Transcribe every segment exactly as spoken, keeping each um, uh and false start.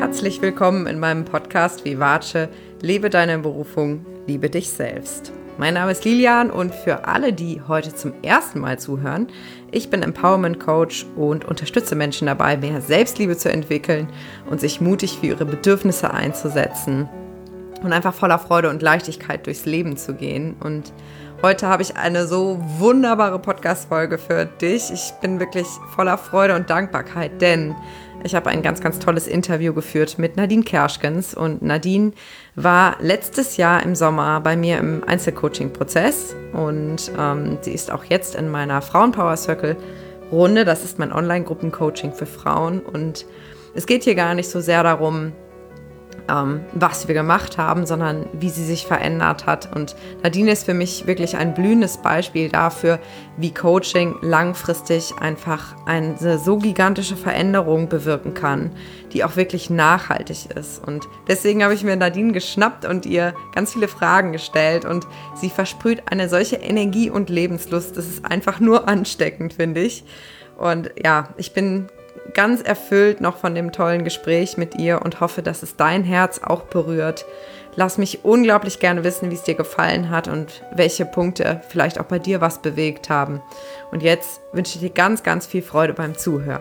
Herzlich willkommen in meinem Podcast Vivace, lebe deine Berufung, liebe dich selbst. Mein Name ist Lilian und für alle, die heute zum ersten Mal zuhören, ich bin Empowerment Coach und unterstütze Menschen dabei, mehr Selbstliebe zu entwickeln und sich mutig für ihre Bedürfnisse einzusetzen und einfach voller Freude und Leichtigkeit durchs Leben zu gehen. Und heute habe ich eine so wunderbare Podcast-Folge für dich. Ich bin wirklich voller Freude und Dankbarkeit, denn ich habe ein ganz, ganz tolles Interview geführt mit Nadine Kerschkens. Und Nadine war letztes Jahr im Sommer bei mir im Einzelcoaching-Prozess. Und ähm, sie ist auch jetzt in meiner Frauenpower-Circle-Runde. Das ist mein Online-Gruppen-Coaching für Frauen. Und es geht hier gar nicht so sehr darum, Ähm, was wir gemacht haben, sondern wie sie sich verändert hat. Und Nadine ist für mich wirklich ein blühendes Beispiel dafür, wie Coaching langfristig einfach eine so gigantische Veränderung bewirken kann, die auch wirklich nachhaltig ist. Und deswegen habe ich mir Nadine geschnappt und ihr ganz viele Fragen gestellt. Und sie versprüht eine solche Energie und Lebenslust. Das ist einfach nur ansteckend, finde ich. Und ja, ich bin ganz erfüllt noch von dem tollen Gespräch mit ihr und hoffe, dass es dein Herz auch berührt. Lass mich unglaublich gerne wissen, wie es dir gefallen hat und welche Punkte vielleicht auch bei dir was bewegt haben. Und jetzt wünsche ich dir ganz, ganz viel Freude beim Zuhören.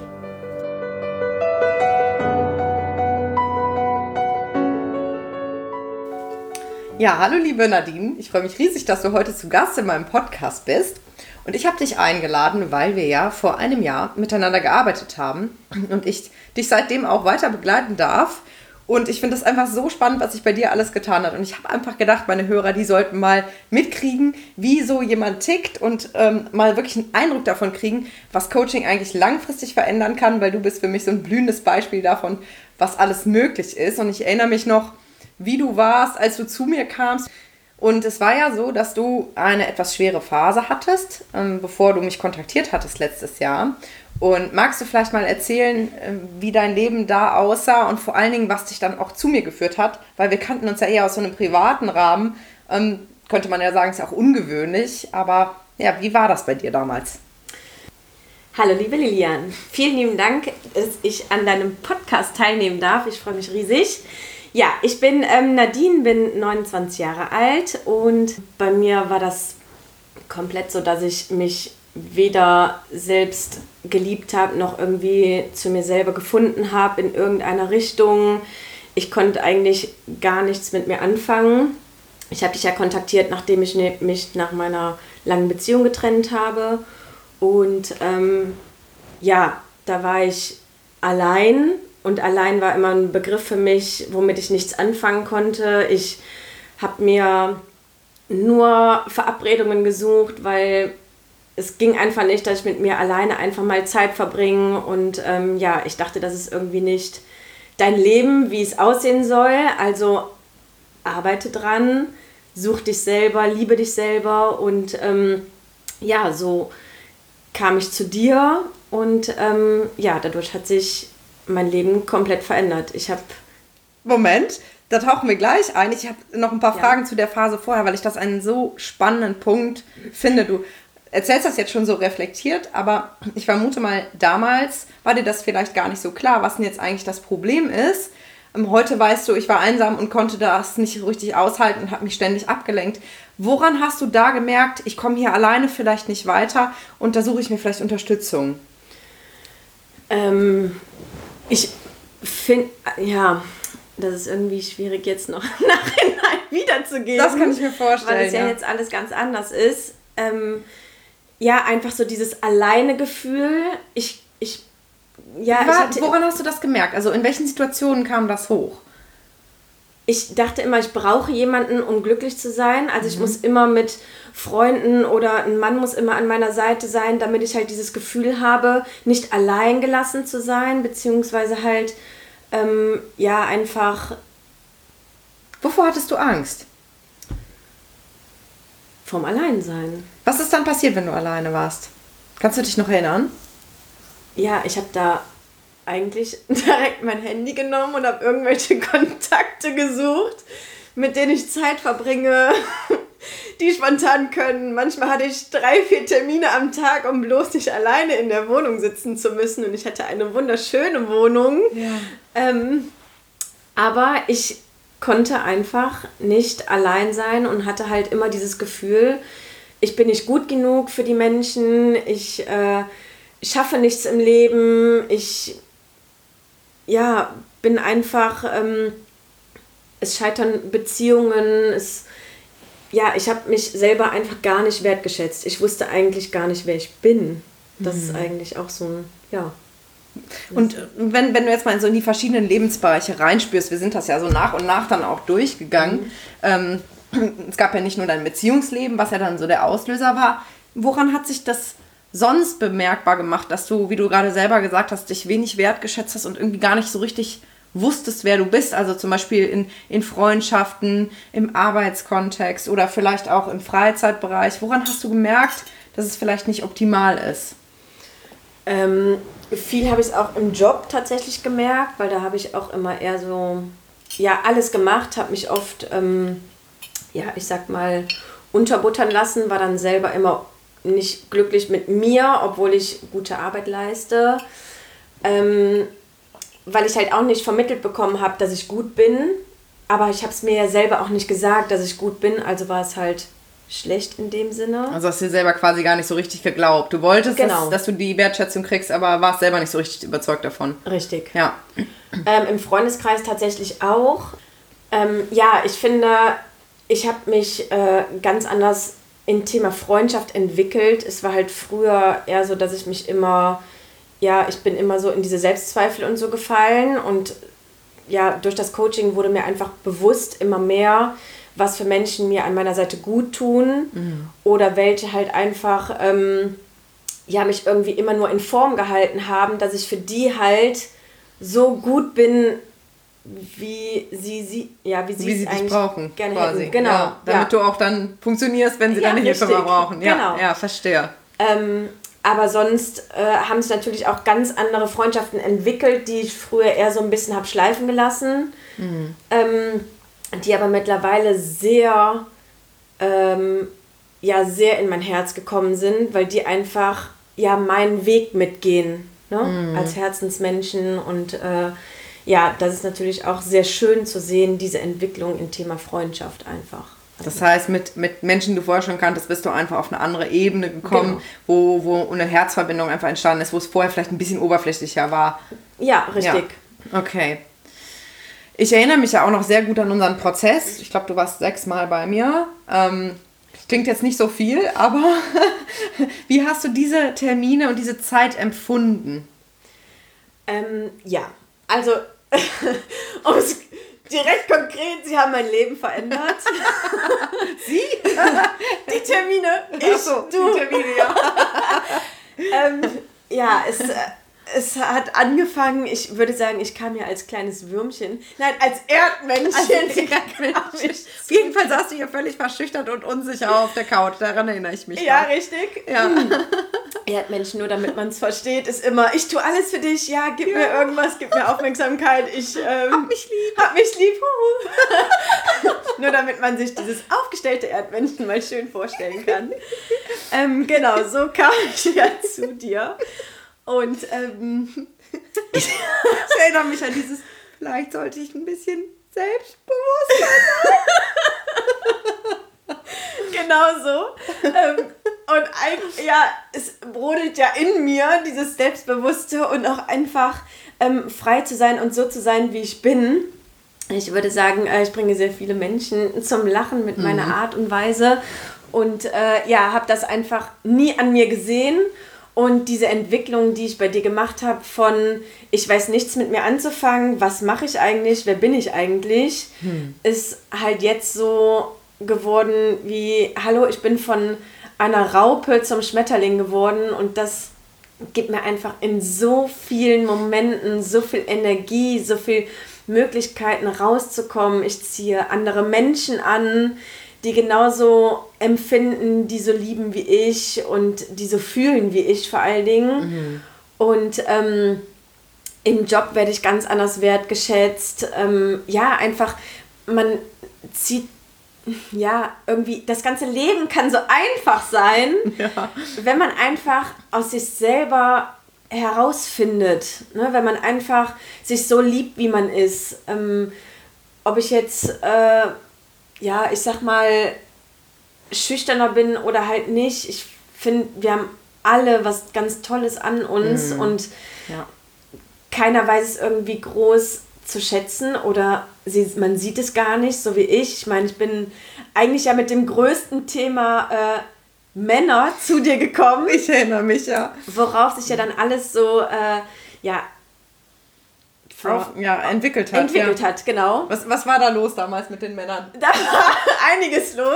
Ja, hallo liebe Nadine. Ich freue mich riesig, dass du heute zu Gast in meinem Podcast bist. Und ich habe dich eingeladen, weil wir ja vor einem Jahr miteinander gearbeitet haben und ich dich seitdem auch weiter begleiten darf. Und ich finde das einfach so spannend, was sich bei dir alles getan hat. Und ich habe einfach gedacht, meine Hörer, die sollten mal mitkriegen, wie so jemand tickt und ähm, mal wirklich einen Eindruck davon kriegen, was Coaching eigentlich langfristig verändern kann, weil du bist für mich so ein blühendes Beispiel davon, was alles möglich ist. Und ich erinnere mich noch, wie du warst, als du zu mir kamst. Und es war ja so, dass du eine etwas schwere Phase hattest, ähm, bevor du mich kontaktiert hattest letztes Jahr. Und magst du vielleicht mal erzählen, äh, wie dein Leben da aussah und vor allen Dingen, was dich dann auch zu mir geführt hat? Weil wir kannten uns ja eher aus so einem privaten Rahmen. Ähm, könnte man ja sagen, ist ja auch ungewöhnlich. Aber ja, wie war das bei dir damals? Hallo liebe Lilian, vielen lieben Dank, dass ich an deinem Podcast teilnehmen darf. Ich freue mich riesig. Ja, ich bin ähm, Nadine, bin neunundzwanzig Jahre alt und bei mir war das komplett so, dass ich mich weder selbst geliebt habe, noch irgendwie zu mir selber gefunden habe in irgendeiner Richtung. Ich konnte eigentlich gar nichts mit mir anfangen. Ich habe dich ja kontaktiert, nachdem ich mich nach meiner langen Beziehung getrennt habe. Und ähm, ja, da war ich allein. Und allein war immer ein Begriff für mich, womit ich nichts anfangen konnte. Ich habe mir nur Verabredungen gesucht, weil es ging einfach nicht, dass ich mit mir alleine einfach mal Zeit verbringe. Und ähm, ja, ich dachte, das ist irgendwie nicht dein Leben, wie es aussehen soll. Also arbeite dran, such dich selber, liebe dich selber. Und ähm, ja, so kam ich zu dir. Und ähm, ja, dadurch hat sich mein Leben komplett verändert. Ich habe... Moment, da tauchen wir gleich ein. Ich habe noch ein paar Ja. Fragen zu der Phase vorher, weil ich das einen so spannenden Punkt finde. Du erzählst das jetzt schon so reflektiert, aber ich vermute mal, damals war dir das vielleicht gar nicht so klar, was denn jetzt eigentlich das Problem ist. Heute weißt du, ich war einsam und konnte das nicht so richtig aushalten und habe mich ständig abgelenkt. Woran hast du da gemerkt, ich komme hier alleine vielleicht nicht weiter und da suche ich mir vielleicht Unterstützung? Ähm... Ich finde, ja, das ist irgendwie schwierig jetzt noch im Nachhinein wiederzugeben. Das kann ich mir vorstellen, weil es ja, ja jetzt alles ganz anders ist. Ähm, ja, einfach so dieses Alleine-Gefühl. Ich, ich, ja, War, ich hatte, woran hast du das gemerkt? Also in welchen Situationen kam das hoch? Ich dachte immer, ich brauche jemanden, um glücklich zu sein. Also ich mhm. muss immer mit Freunden oder ein Mann muss immer an meiner Seite sein, damit ich halt dieses Gefühl habe, nicht allein gelassen zu sein, beziehungsweise halt, ähm, ja, einfach... Wovor hattest du Angst? Vom Alleinsein. Was ist dann passiert, wenn du alleine warst? Kannst du dich noch erinnern? Ja, ich habe da eigentlich direkt mein Handy genommen und habe irgendwelche Kontakte gesucht, mit denen ich Zeit verbringe, die spontan können. Manchmal hatte ich drei, vier Termine am Tag, um bloß nicht alleine in der Wohnung sitzen zu müssen. Und ich hatte eine wunderschöne Wohnung. Ja. Ähm, aber ich konnte einfach nicht allein sein und hatte halt immer dieses Gefühl, ich bin nicht gut genug für die Menschen, ich äh, schaffe nichts im Leben, ich ja, bin einfach, ähm, es scheitern Beziehungen, es, ja, ich habe mich selber einfach gar nicht wertgeschätzt. Ich wusste eigentlich gar nicht, wer ich bin. Das mhm. ist eigentlich auch so ein, ja. Und wenn, wenn du jetzt mal so in die verschiedenen Lebensbereiche reinspürst, wir sind das ja so nach und nach dann auch durchgegangen, mhm. ähm, es gab ja nicht nur dein Beziehungsleben, was ja dann so der Auslöser war. Woran hat sich das sonst bemerkbar gemacht, dass du, wie du gerade selber gesagt hast, dich wenig wertgeschätzt hast und irgendwie gar nicht so richtig wusstest, wer du bist? Also zum Beispiel in, in Freundschaften, im Arbeitskontext oder vielleicht auch im Freizeitbereich. Woran hast du gemerkt, dass es vielleicht nicht optimal ist? Ähm, viel habe ich es auch im Job tatsächlich gemerkt, weil da habe ich auch immer eher so, ja, alles gemacht, habe mich oft, ähm, ja, ich sag mal, unterbuttern lassen, war dann selber immer nicht glücklich mit mir, obwohl ich gute Arbeit leiste, ähm, weil ich halt auch nicht vermittelt bekommen habe, dass ich gut bin, aber ich habe es mir ja selber auch nicht gesagt, dass ich gut bin, also war es halt schlecht in dem Sinne. Also hast du dir selber quasi gar nicht so richtig geglaubt. Du wolltest, genau. dass, dass du die Wertschätzung kriegst, aber warst selber nicht so richtig überzeugt davon. Richtig. Ja. Ähm, im Freundeskreis tatsächlich auch. Ähm, ja, ich finde, ich habe mich äh, ganz anders im Thema Freundschaft entwickelt. Es war halt früher eher so, dass ich mich immer, ja, ich bin immer so in diese Selbstzweifel und so gefallen und ja, durch das Coaching wurde mir einfach bewusst immer mehr, was für Menschen mir an meiner Seite gut tun mhm. oder welche halt einfach ähm, ja, mich irgendwie immer nur in Form gehalten haben, dass ich für die halt so gut bin, wie sie, sie, ja, wie sie, wie sie es dich eigentlich brauchen, gerne quasi. hätten. Genau. Ja, damit ja. du auch dann funktionierst, wenn sie ja, deine Hilfe mal brauchen. Ja, genau. ja, verstehe. Ähm, aber sonst äh, haben sich natürlich auch ganz andere Freundschaften entwickelt, die ich früher eher so ein bisschen habe schleifen gelassen. Mhm. Ähm, die aber mittlerweile sehr, ähm, ja, sehr in mein Herz gekommen sind, weil die einfach ja, meinen Weg mitgehen, ne? Mhm. Als Herzensmenschen und äh, ja, das ist natürlich auch sehr schön zu sehen, diese Entwicklung im Thema Freundschaft einfach. Das heißt, mit, mit Menschen, die du vorher schon kanntest, bist du einfach auf eine andere Ebene gekommen, genau. wo, wo eine Herzverbindung einfach entstanden ist, wo es vorher vielleicht ein bisschen oberflächlicher war. Ja, richtig. Ja. Okay. Ich erinnere mich ja auch noch sehr gut an unseren Prozess. Ich glaube, du warst sechsmal bei mir. Ähm, klingt jetzt nicht so viel, aber wie hast du diese Termine und diese Zeit empfunden? Ähm, ja, also um es direkt konkret, sie haben mein Leben verändert. Sie? Die Termine, ich, so, du. Die Termine, ja. ähm, ja, es... Es hat angefangen, ich würde sagen, ich kam ja als kleines Würmchen. Nein, als Erdmännchen. Als Erdmännchen. Auf jeden Fall saß du hier völlig verschüchtert und unsicher auf der Couch. Daran erinnere ich mich. Ja, auch. Richtig. Ja. Erdmännchen, nur damit man es versteht, ist immer, ich tue alles für dich, ja, gib ja. mir irgendwas, gib mir Aufmerksamkeit. Ich ähm, hab mich lieb. Hab mich lieb. Nur damit man sich dieses aufgestellte Erdmännchen mal schön vorstellen kann. ähm, genau, so kam ich ja zu dir. Und ähm, ich erinnere mich an dieses, vielleicht sollte ich ein bisschen selbstbewusster sein. Genau so. ähm, und eigentlich, ja, es brodelt ja in mir, dieses Selbstbewusste und auch einfach ähm, frei zu sein und so zu sein, wie ich bin. Ich würde sagen, äh, ich bringe sehr viele Menschen zum Lachen mit meiner mhm. Art und Weise und äh, ja, habe das einfach nie an mir gesehen. Und diese Entwicklung, die ich bei dir gemacht habe, von ich weiß nichts mit mir anzufangen, was mache ich eigentlich, wer bin ich eigentlich, hm. ist halt jetzt so geworden wie, hallo, ich bin von einer Raupe zum Schmetterling geworden und das gibt mir einfach in so vielen Momenten so viel Energie, so viel Möglichkeiten rauszukommen. Ich ziehe andere Menschen an, die genauso empfinden, die so lieben wie ich und die so fühlen wie ich vor allen Dingen. Mhm. Und ähm, im Job werde ich ganz anders wertgeschätzt. Ähm, ja, einfach, man zieht ja, irgendwie, das ganze Leben kann so einfach sein, Ja. wenn man einfach aus sich selber herausfindet, ne? Wenn man einfach sich so liebt, wie man ist. Ähm, ob ich jetzt, äh, ja, ich sag mal, schüchterner bin oder halt nicht. Ich finde, wir haben alle was ganz Tolles an uns Mhm. und Ja. keiner weiß es irgendwie groß zu schätzen oder sie, man sieht es gar nicht, so wie ich. Ich meine, ich bin eigentlich ja mit dem größten Thema äh, Männer zu dir gekommen, Ich erinnere mich, ja. worauf sich ja dann alles so äh, ja, Auf, ja, entwickelt hat. entwickelt ja. hat, genau. Was, was war da los damals mit den Männern? Da war einiges los.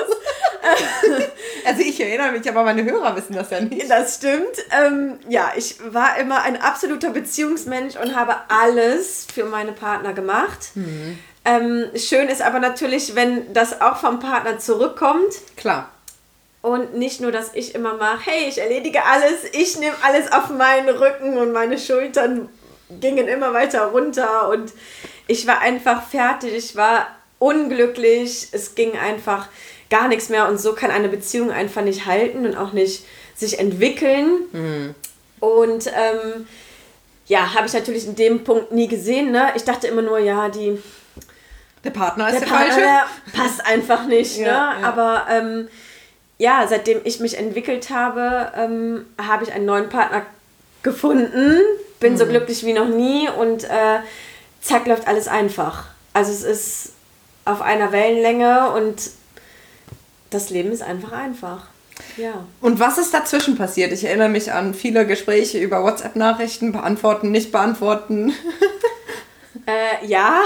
Also ich erinnere mich, aber meine Hörer wissen das ja nicht. Das stimmt. Ähm, ja, ich war immer ein absoluter Beziehungsmensch und habe alles für meine Partner gemacht. Mhm. Ähm, schön ist aber natürlich, wenn das auch vom Partner zurückkommt Klar. und nicht nur, dass ich immer mache, hey, ich erledige alles, ich nehme alles auf meinen Rücken und meine Schultern gingen immer weiter runter und ich war einfach fertig, ich war unglücklich, es ging einfach gar nichts mehr und so kann eine Beziehung einfach nicht halten und auch nicht sich entwickeln. Mhm. Und ähm, ja, habe ich natürlich in dem Punkt nie gesehen. Ne? Ich dachte immer nur, ja, die, Der Partner ist der der, Partner falsche. der passt einfach nicht. Ja, ne? ja. Aber ähm, ja, seitdem ich mich entwickelt habe, ähm, habe ich einen neuen Partner gefunden. Bin Mhm. so glücklich wie noch nie und äh, zack, läuft alles einfach. Also es ist auf einer Wellenlänge und das Leben ist einfach einfach. Ja. Und was ist dazwischen passiert? Ich erinnere mich an viele Gespräche über WhatsApp-Nachrichten, beantworten, nicht beantworten. Äh, ja.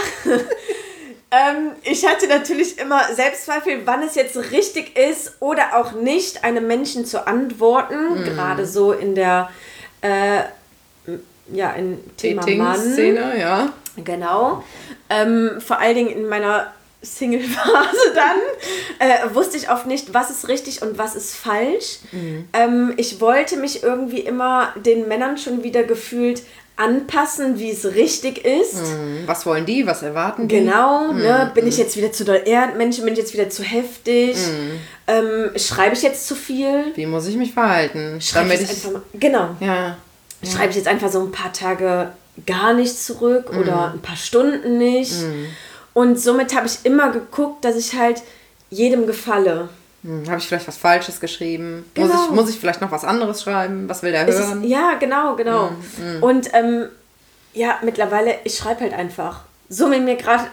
ähm, ich hatte natürlich immer Selbstzweifel, wann es jetzt richtig ist oder auch nicht, einem Menschen zu antworten. Gerade so in der äh, ja, in Thema Mann. Dating-Szene, ja. Genau. Ähm, vor allen Dingen in meiner Single-Phase dann äh, wusste ich oft nicht, was ist richtig und was ist falsch. Mhm. Ähm, ich wollte mich irgendwie immer den Männern schon wieder gefühlt anpassen, wie es richtig ist. Mhm. Was wollen die? Was erwarten die? Genau, ne? Bin ich jetzt wieder zu doll Erdmenschen, bin ich jetzt wieder zu heftig, ähm, schreibe ich jetzt zu viel? Wie muss ich mich verhalten? Schreibe ich Damit jetzt ich, einfach mal, genau. ja. Schreibe ich jetzt einfach so ein paar Tage gar nicht zurück oder ein paar Stunden nicht. Und somit habe ich immer geguckt, dass ich halt jedem gefalle. Hm, habe ich vielleicht was Falsches geschrieben? Genau. Muss, ich, muss ich vielleicht noch was anderes schreiben? Was will der Es hören? ist, ja, genau, genau. Und ähm, ja, mittlerweile, ich schreibe halt einfach. So wie mir gerade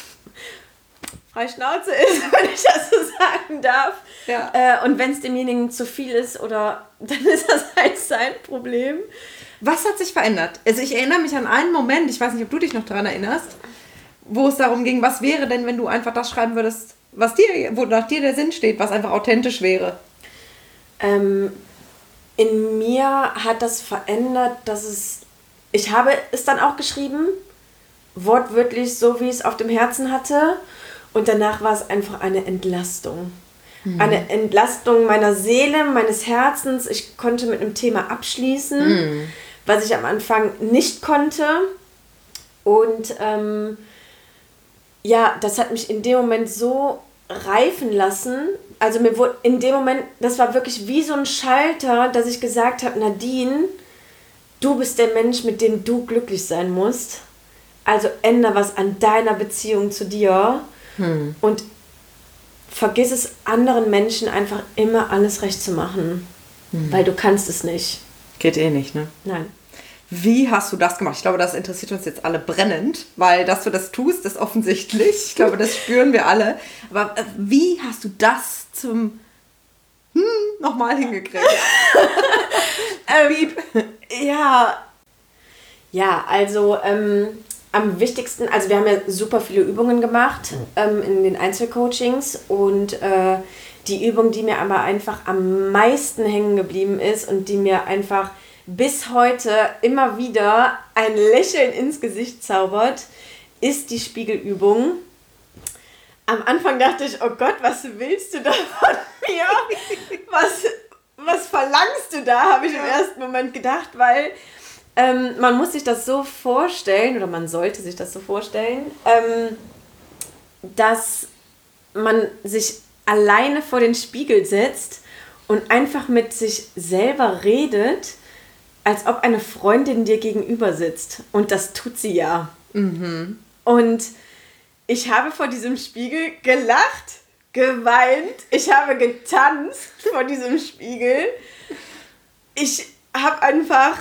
freie Schnauze ist, wenn ich das so sagen darf. Ja. Äh, und wenn es demjenigen zu viel ist, oder dann ist das halt sein Problem. Was hat sich verändert? Also ich erinnere mich an einen Moment, ich weiß nicht, ob du dich noch daran erinnerst, wo es darum ging, was wäre denn, wenn du einfach das schreiben würdest, was dir, wo nach dir der Sinn steht, was einfach authentisch wäre. Ähm, in mir hat das verändert, dass es, ich habe es dann auch geschrieben, wortwörtlich so, wie ich es auf dem Herzen hatte. Und danach war es einfach eine Entlastung. Mhm. Eine Entlastung meiner Seele, meines Herzens. Ich konnte mit einem Thema abschließen, mhm. was ich am Anfang nicht konnte. Und ähm, ja, das hat mich in dem Moment so reifen lassen. Also mir wurde in dem Moment, das war wirklich wie so ein Schalter, dass ich gesagt habe, Nadine, du bist der Mensch, mit dem du glücklich sein musst. Also ändere was an deiner Beziehung zu dir hm. und vergiss es, anderen Menschen einfach immer alles recht zu machen. Hm. Weil du kannst es nicht. Geht eh nicht, ne? Nein. Wie hast du das gemacht? Ich glaube, das interessiert uns jetzt alle brennend, weil dass du das tust, ist offensichtlich. Ich glaube, das spüren wir alle. Aber äh, wie hast du das zum hm, nochmal hingekriegt? ähm, ja, ja, also ähm, am wichtigsten, also wir haben ja super viele Übungen gemacht ähm, in den Einzelcoachings und äh, die Übung, die mir aber einfach am meisten hängen geblieben ist und die mir einfach bis heute immer wieder ein Lächeln ins Gesicht zaubert, ist die Spiegelübung. Am Anfang dachte ich, oh Gott, was willst du da von mir? Was, was verlangst du da, habe ich im ersten Moment gedacht, weil ähm, man muss sich das so vorstellen, oder man sollte sich das so vorstellen, ähm, dass man sich alleine vor den Spiegel setzt und einfach mit sich selber redet, als ob eine Freundin dir gegenüber sitzt. Und das tut sie ja. Mhm. Und ich habe vor diesem Spiegel gelacht, geweint, ich habe getanzt vor diesem Spiegel. Ich habe einfach,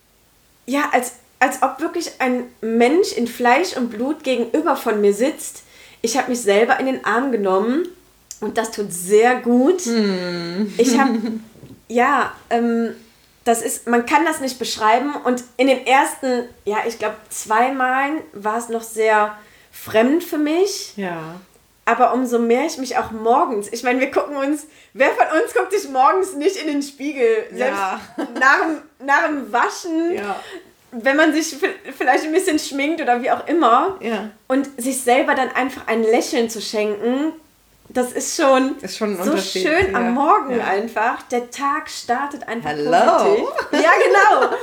ja, als, als ob wirklich ein Mensch in Fleisch und Blut gegenüber von mir sitzt. Ich habe mich selber in den Arm genommen und das tut sehr gut. Hm. Ich habe, ja, ähm, das ist, man kann das nicht beschreiben und in den ersten, ja, ich glaube zweimal war es noch sehr fremd für mich. Ja. Aber umso mehr ich mich auch morgens, ich meine, wir gucken uns, wer von uns guckt sich morgens nicht in den Spiegel? Selbst ja. nach, dem, nach dem Waschen, ja. wenn man sich vielleicht ein bisschen schminkt oder wie auch immer. Ja. Und sich selber dann einfach ein Lächeln zu schenken, das ist schon, ist schon ein so schön ja. am Morgen ja. einfach. Der Tag startet einfach Hello. positiv. Ja, genau.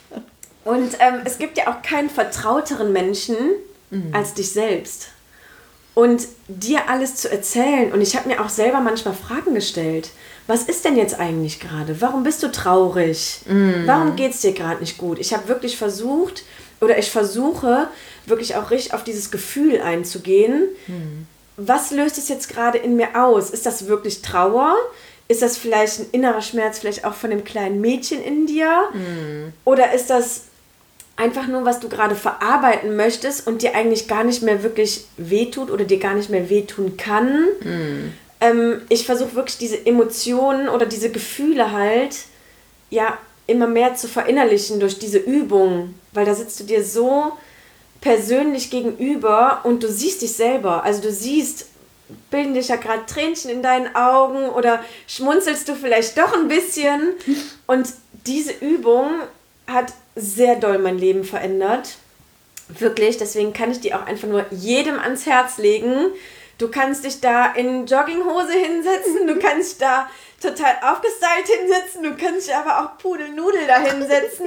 Und ähm, es gibt ja auch keinen vertrauteren Menschen mhm. als dich selbst. Und dir alles zu erzählen. Und ich habe mir auch selber manchmal Fragen gestellt. Was ist denn jetzt eigentlich gerade? Warum bist du traurig? Mm. Warum geht es dir gerade nicht gut? Ich habe wirklich versucht, oder ich versuche, wirklich auch richtig auf dieses Gefühl einzugehen. Mm. Was löst es jetzt gerade in mir aus? Ist das wirklich Trauer? Ist das vielleicht ein innerer Schmerz, vielleicht auch von dem kleinen Mädchen in dir? Mm. Oder ist das einfach nur, was du gerade verarbeiten möchtest und dir eigentlich gar nicht mehr wirklich wehtut oder dir gar nicht mehr wehtun kann. Mm. Ähm, ich versuche wirklich diese Emotionen oder diese Gefühle halt ja immer mehr zu verinnerlichen durch diese Übung, weil da sitzt du dir so persönlich gegenüber und du siehst dich selber. Also du siehst, bilden dich ja gerade Tränchen in deinen Augen oder schmunzelst du vielleicht doch ein bisschen. Und diese Übung hat sehr doll mein Leben verändert. Wirklich, deswegen kann ich die auch einfach nur jedem ans Herz legen. Du kannst dich da in Jogginghose hinsetzen, du kannst da total aufgestylt hinsetzen, du kannst dich aber auch Pudelnudel da hinsetzen.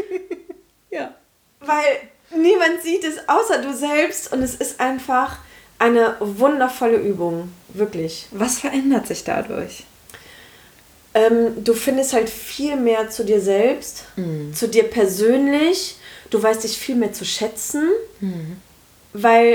Ja. Weil niemand sieht es außer du selbst und es ist einfach eine wundervolle Übung. Wirklich. Was verändert sich dadurch? Ähm, du findest halt viel mehr zu dir selbst, mhm. zu dir persönlich. Du weißt dich viel mehr zu schätzen, mhm. weil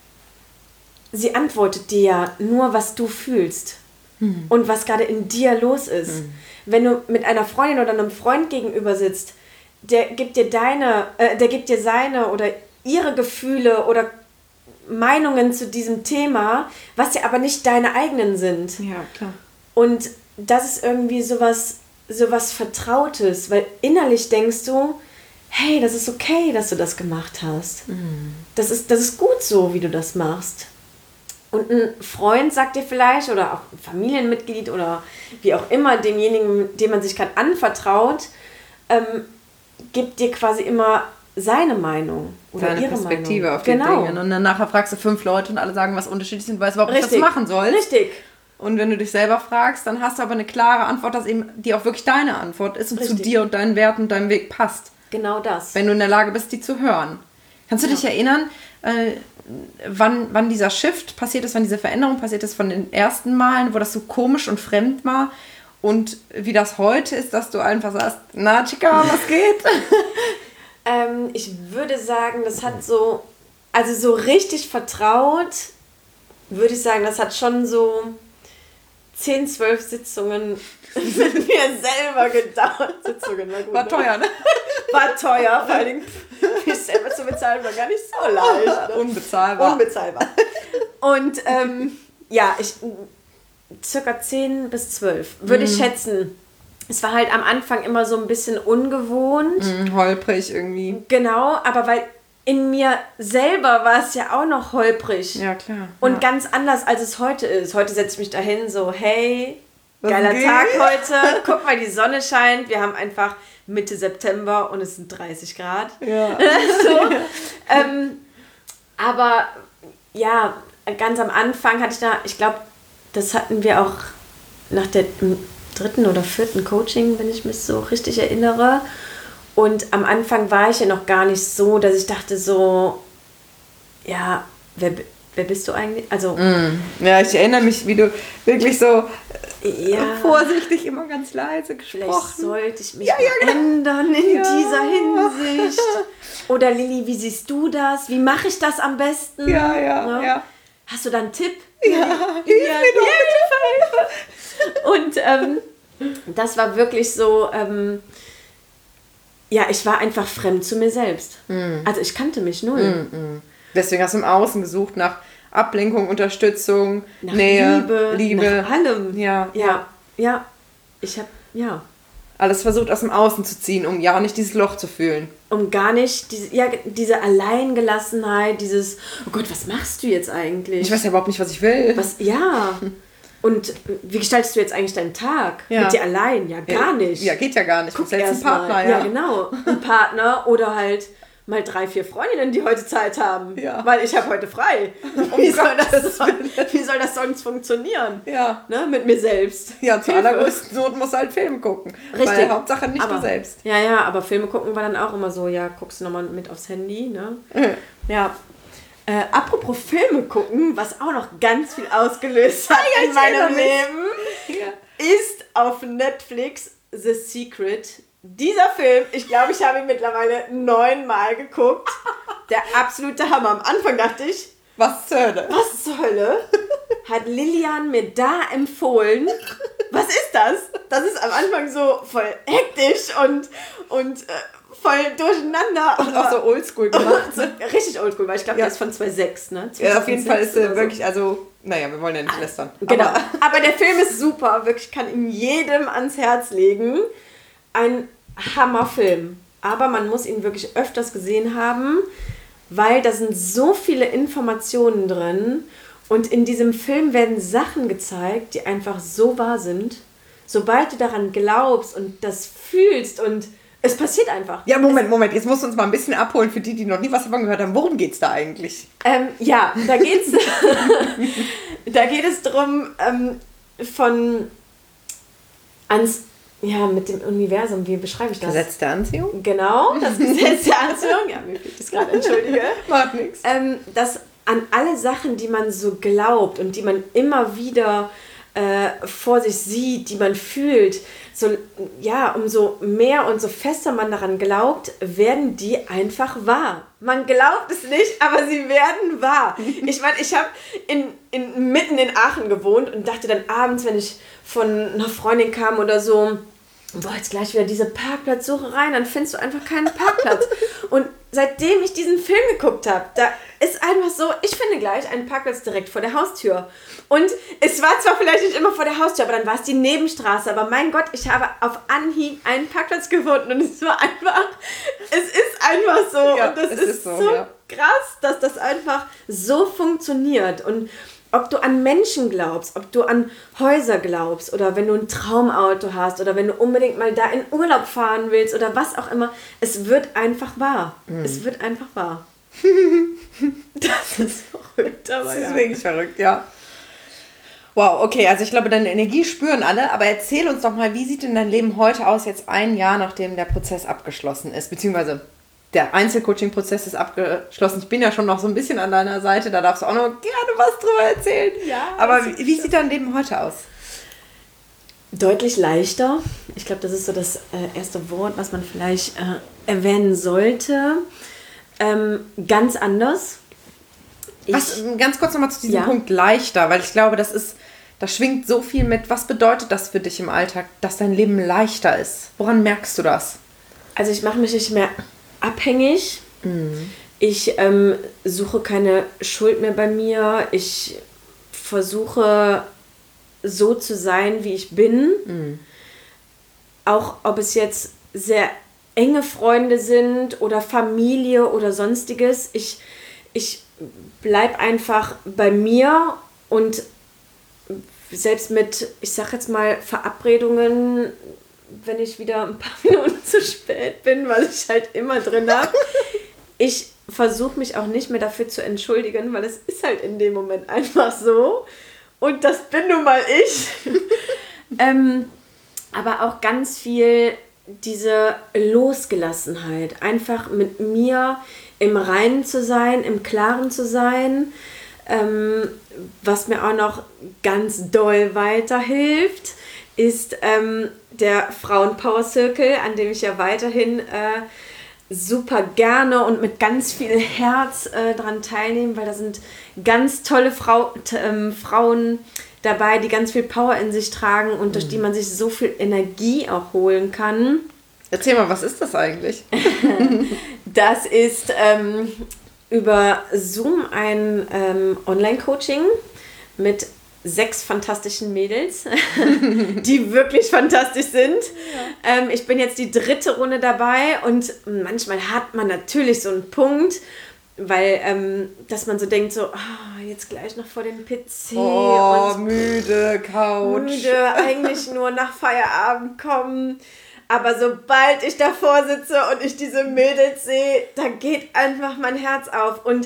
sie antwortet dir ja nur, was du fühlst mhm. und was gerade in dir los ist. Mhm. Wenn du mit einer Freundin oder einem Freund gegenüber sitzt, der gibt dir deine, äh, der gibt dir seine oder ihre Gefühle oder Meinungen zu diesem Thema, was ja aber nicht deine eigenen sind. Ja, klar. Und das ist irgendwie sowas, sowas Vertrautes, weil innerlich denkst du, hey, das ist okay, dass du das gemacht hast. Mhm. Das ist, das ist gut so, wie du das machst. Und ein Freund sagt dir vielleicht, oder auch ein Familienmitglied oder wie auch immer, demjenigen, dem man sich gerade anvertraut, ähm, gibt dir quasi immer seine Meinung oder seine ihre Perspektive Meinung. auf die Genau. Dinge. Und dann nachher fragst du fünf Leute und alle sagen was unterschiedlich sind, weißt überhaupt nicht, was Richtig. du machen sollst. Richtig. Und wenn du dich selber fragst, dann hast du aber eine klare Antwort, dass eben die auch wirklich deine Antwort ist und Richtig. zu dir und deinen Werten und deinem Weg passt. Genau das. Wenn du in der Lage bist, die zu hören. Kannst du ja. dich erinnern, äh, wann, wann dieser Shift passiert ist, wann diese Veränderung passiert ist von den ersten Malen, wo das so komisch und fremd war und wie das heute ist, dass du einfach sagst, na Chica, was geht? ähm, ich würde sagen, das hat so, also so richtig vertraut, würde ich sagen, das hat schon so zehn, zwölf Sitzungen mit mir selber gedauert. Sitzungen war gut. War teuer, ne? War teuer, vor allen Dingen, mich selber zu bezahlen, war gar nicht so leicht. Ne? Unbezahlbar. Unbezahlbar. Und ähm, ja, ich circa zehn bis zwölf, würde mhm. ich schätzen. Es war halt am Anfang immer so ein bisschen ungewohnt. Mhm, holprig irgendwie. Genau, aber weil in mir selber war es ja auch noch holprig. Ja, klar. Und ja. ganz anders, als es heute ist. Heute setze ich mich dahin so, hey, was geiler geht? Tag heute. Guck mal, die Sonne scheint. Wir haben einfach Mitte September und es sind dreißig Grad. Ja. so. ähm, aber ja, ganz am Anfang hatte ich da, ich glaube, das hatten wir auch nach der im dritten oder vierten Coaching, wenn ich mich so richtig erinnere. Und am Anfang war ich ja noch gar nicht so, dass ich dachte so, ja, wer, wer bist du eigentlich? Also mm. Ja, ich erinnere mich, wie du wirklich so ja, vorsichtig, immer ganz leise gesprochen. Vielleicht sollte ich mich ja, ja, genau. ändern in ja. dieser Hinsicht. Oder Lilly, wie siehst du das? Wie mache ich das am besten? Ja, ja, ne? ja. Hast du da einen Tipp? Ja, hilf ja, mir doch. Hilfe, Hilfe. Und ähm, das war wirklich so, ähm, ja, ich war einfach fremd zu mir selbst. Mm. Also ich kannte mich null. Mm, mm. Deswegen hast du im Außen gesucht nach Ablenkung, Unterstützung, nach Nähe, Liebe, Liebe. nach allem. Ja, ja, ja. Ich habe, ja. Alles versucht aus dem Außen zu ziehen, um ja nicht dieses Loch zu fühlen. Um gar nicht, diese, ja, diese Alleingelassenheit, dieses, oh Gott, was machst du jetzt eigentlich? Ich weiß ja überhaupt nicht, was ich will. Was, ja. Und wie gestaltest du jetzt eigentlich deinen Tag? Ja. Mit dir allein? Ja, gar ja. nicht. Ja, geht ja gar nicht. Guck Du erst einen Partner, mal. ja. Ja, genau. Ein Partner oder halt mal drei, vier Freundinnen, die heute Zeit haben. Ja. Weil ich habe heute frei. Um wie, soll das, wie soll das sonst funktionieren? Ja. Ne? Mit mir selbst. Ja, zur allergrößten Not musst du halt Filme gucken. Richtig. Weil Hauptsache nicht aber, du selbst. Ja, ja, aber Filme gucken war dann auch immer so, ja, guckst du nochmal mit aufs Handy, ne? Mhm. Ja. Äh, apropos Filme gucken, was auch noch ganz viel ausgelöst hat ja, in meinem mich. Leben, Ja. ist auf Netflix The Secret. Dieser Film, ich glaube, ich habe ihn mittlerweile neunmal geguckt. Der absolute Hammer. Am Anfang dachte ich, was zur Hölle? Was zur Hölle? Hat Lilian mir da empfohlen. Was ist das? Das ist am Anfang so voll hektisch und, und äh, voll durcheinander. Und auch so oldschool gemacht. So, richtig oldschool, weil ich glaube, Ja. der ist von zweitausendsechs, ne? Ja, auf jeden Fall ist er oder wirklich, also, naja, wir wollen ja nicht lästern. Genau. Aber, Aber der Film ist super. Wirklich, ich kann ihn jedem ans Herz legen. Ein Hammerfilm. Aber man muss ihn wirklich öfters gesehen haben, weil da sind so viele Informationen drin. Und in diesem Film werden Sachen gezeigt, die einfach so wahr sind. Sobald du daran glaubst und das fühlst und es passiert einfach. ja, Moment, Moment, jetzt musst du uns mal ein bisschen abholen für die, die noch nie was davon gehört haben. Worum geht's da eigentlich? Ähm, ja, da geht's, da geht es darum, ähm, von ans, ja, mit dem Universum, wie beschreibe ich das? Gesetz der Anziehung? Genau, das Gesetz der Anziehung. Ja, mir fehlt das gerade, entschuldige. Macht nichts. Ähm, dass an alle Sachen, die man so glaubt und die man immer wieder äh, vor sich sieht, die man fühlt, so, ja, umso mehr und so fester man daran glaubt, werden die einfach wahr. Man glaubt es nicht, aber sie werden wahr. Ich meine, ich habe in, in, mitten in Aachen gewohnt und dachte dann abends, wenn ich von einer Freundin kam oder so, boah, jetzt gleich wieder diese Parkplatzsuche rein, dann findest du einfach keinen Parkplatz. Und seitdem ich diesen Film geguckt habe, da ist einfach so, ich finde gleich einen Parkplatz direkt vor der Haustür. Und es war zwar vielleicht nicht immer vor der Haustür, aber dann war es die Nebenstraße. Aber mein Gott, ich habe auf Anhieb einen Parkplatz gefunden und es war einfach, es ist einfach so. Ja, und das es ist, ist so, so ja. krass, dass das einfach so funktioniert. Und ob du an Menschen glaubst, ob du an Häuser glaubst oder wenn du ein Traumauto hast oder wenn du unbedingt mal da in Urlaub fahren willst oder was auch immer, es wird einfach wahr. Mhm. Es wird einfach wahr. Das ist verrückt. Aber Das ist ja. wirklich verrückt, ja. Wow, okay, also ich glaube, deine Energie spüren alle, aber erzähl uns doch mal, wie sieht denn dein Leben heute aus, jetzt ein Jahr, nachdem der Prozess abgeschlossen ist, beziehungsweise der Einzelcoaching-Prozess ist abgeschlossen. Ich bin ja schon noch so ein bisschen an deiner Seite, da darfst du auch noch gerne was drüber erzählen. Ja, aber wie, wie sieht dein Leben heute aus? Deutlich leichter. Ich glaube, das ist so das äh, erste Wort, was man vielleicht äh, erwähnen sollte. Ähm, ganz anders. Ich, Was, ganz kurz nochmal zu diesem Ja. Punkt leichter, weil ich glaube, das ist, da schwingt so viel mit. Was bedeutet das für dich im Alltag, dass dein Leben leichter ist? Woran merkst du das? Also ich mache mich nicht mehr abhängig. Mhm. Ich ähm, suche keine Schuld mehr bei mir. Ich versuche so zu sein, wie ich bin. Mhm. Auch ob es jetzt sehr enge Freunde sind oder Familie oder sonstiges. Ich, ich bleibe einfach bei mir und selbst mit, ich sag jetzt mal, Verabredungen, wenn ich wieder ein paar Minuten zu spät bin, weil ich halt immer drin habe. Ich versuche mich auch nicht mehr dafür zu entschuldigen, weil es ist halt in dem Moment einfach so. Und das bin nun mal ich. ähm, aber auch ganz viel diese Losgelassenheit. Einfach mit mir im Reinen zu sein, im Klaren zu sein. Ähm, was mir auch noch ganz doll weiterhilft, ist ähm, der Frauenpower Circle, an dem ich ja weiterhin äh, super gerne und mit ganz viel Herz äh, dran teilnehme, weil da sind ganz tolle Frau, t- ähm, Frauen dabei, die ganz viel Power in sich tragen und durch die man sich so viel Energie auch holen kann. Erzähl mal, was ist das eigentlich? Das ist ähm, über Zoom ein ähm, Online-Coaching mit sechs fantastischen Mädels, die wirklich fantastisch sind. Ja. Ähm, ich bin jetzt die dritte Runde dabei und manchmal hat man natürlich so einen Punkt, weil, ähm, dass man so denkt, so, oh, jetzt gleich noch vor dem P C. Oh, und müde Couch. Müde, eigentlich nur nach Feierabend kommen. Aber sobald ich davor sitze und ich diese Mädels sehe, da geht einfach mein Herz auf. Und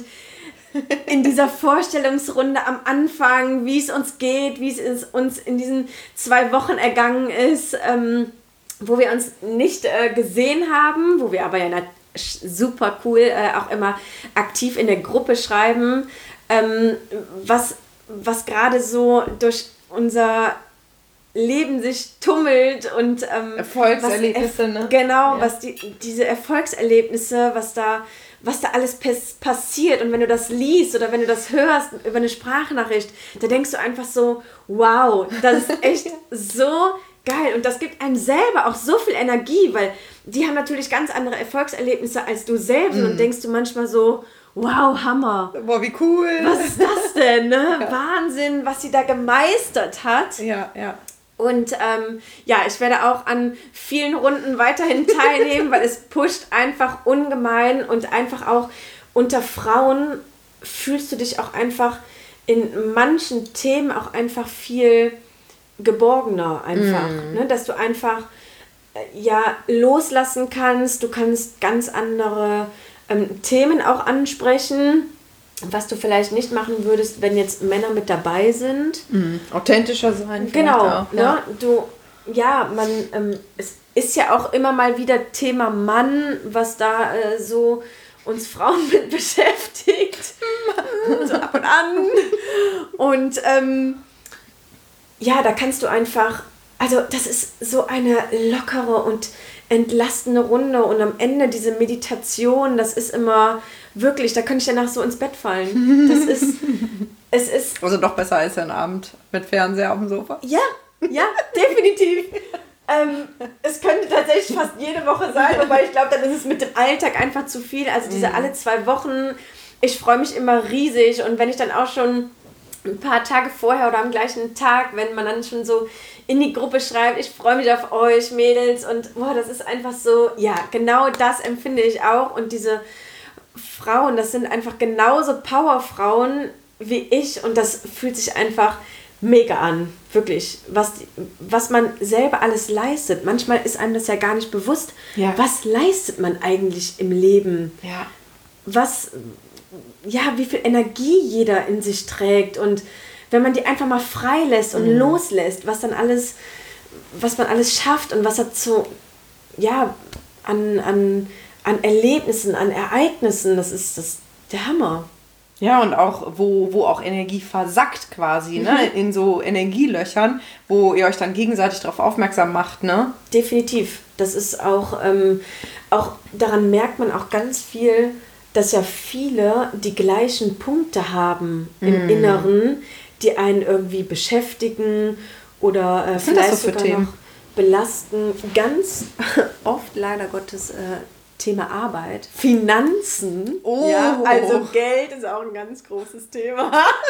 in dieser Vorstellungsrunde am Anfang, wie es uns geht, wie es uns in diesen zwei Wochen ergangen ist, ähm, wo wir uns nicht äh, gesehen haben, wo wir aber ja super cool äh, auch immer aktiv in der Gruppe schreiben, ähm, was, was gerade so durch unser Leben sich tummelt und ähm, Erfolgserlebnisse, was, ne? Genau, ja. was die, diese Erfolgserlebnisse, was da, was da alles pes- passiert und wenn du das liest oder wenn du das hörst über eine Sprachnachricht, da denkst du einfach so, wow, das ist echt so geil und das gibt einem selber auch so viel Energie, weil die haben natürlich ganz andere Erfolgserlebnisse als du selbst mm. und denkst du manchmal so, wow, Hammer. Boah, wie cool. Was ist das denn, ne? Ja. Wahnsinn, was sie da gemeistert hat. Ja, ja. Und ähm, ja, ich werde auch an vielen Runden weiterhin teilnehmen, weil es pusht einfach ungemein und einfach auch unter Frauen fühlst du dich auch einfach in manchen Themen auch einfach viel geborgener einfach, mm. ne? Dass du einfach äh, ja loslassen kannst, du kannst ganz andere ähm, Themen auch ansprechen, was du vielleicht nicht machen würdest, wenn jetzt Männer mit dabei sind. Mm. Authentischer sein. Genau, auch, ne? Ja. Du, ja, man, ähm, es ist ja auch immer mal wieder Thema Mann, was da äh, so uns Frauen mit beschäftigt, so ab und an. Und ähm, ja, da kannst du einfach, also das ist so eine lockere und entlastende Runde und am Ende diese Meditation, das ist immer wirklich, da kann ich danach so ins Bett fallen. Das ist, es ist... Also doch besser als ein Abend mit Fernseher auf dem Sofa. Ja, ja, definitiv. ähm, es könnte tatsächlich fast jede Woche sein, wobei ich glaube, dann ist es mit dem Alltag einfach zu viel. Also diese mhm. alle zwei Wochen, ich freue mich immer riesig und wenn ich dann auch schon ein paar Tage vorher oder am gleichen Tag, wenn man dann schon so in die Gruppe schreibt, ich freue mich auf euch Mädels und boah, das ist einfach so, ja, genau das empfinde ich auch und diese Frauen, das sind einfach genauso Powerfrauen wie ich und das fühlt sich einfach mega an, wirklich, was, was man selber alles leistet. Manchmal ist einem das ja gar nicht bewusst, ja. Was leistet man eigentlich im Leben? Ja. Was, ja, wie viel Energie jeder in sich trägt und wenn man die einfach mal frei lässt und mhm. loslässt, was dann alles, was man alles schafft und was dazu, ja, an, an, an Erlebnissen, an Ereignissen, das ist das, der Hammer. Ja, und auch, wo, wo auch Energie versackt quasi, mhm. ne? In so Energielöchern, wo ihr euch dann gegenseitig darauf aufmerksam macht, ne? Definitiv. Das ist auch, ähm, auch daran merkt man auch ganz viel, dass ja viele die gleichen Punkte haben im mm. Inneren, die einen irgendwie beschäftigen oder äh, vielleicht das so für sogar Themen? noch belasten. Ganz oft leider Gottes äh, Thema Arbeit. Finanzen. Oh. Ja, also Geld ist auch ein ganz großes Thema.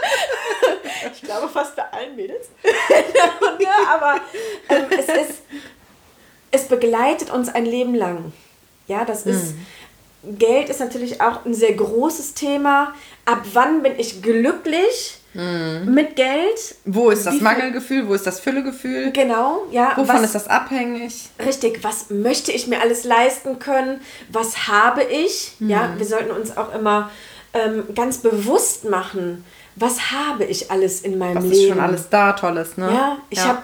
Ich glaube fast bei allen Mädels. Ja, aber ähm, es ist, es begleitet uns ein Leben lang. Ja, das ist... Mm. Geld ist natürlich auch ein sehr großes Thema. Ab wann bin ich glücklich mm. mit Geld? Wo ist das Mangelgefühl? Wo ist das Füllegefühl? Genau, ja. Wovon was, ist das abhängig? Richtig, was möchte ich mir alles leisten können? Was habe ich? Mm. Ja, wir sollten uns auch immer ähm, ganz bewusst machen, was habe ich alles in meinem was Leben? Was ist schon alles da Tolles, ne? Ja, ich ja. habe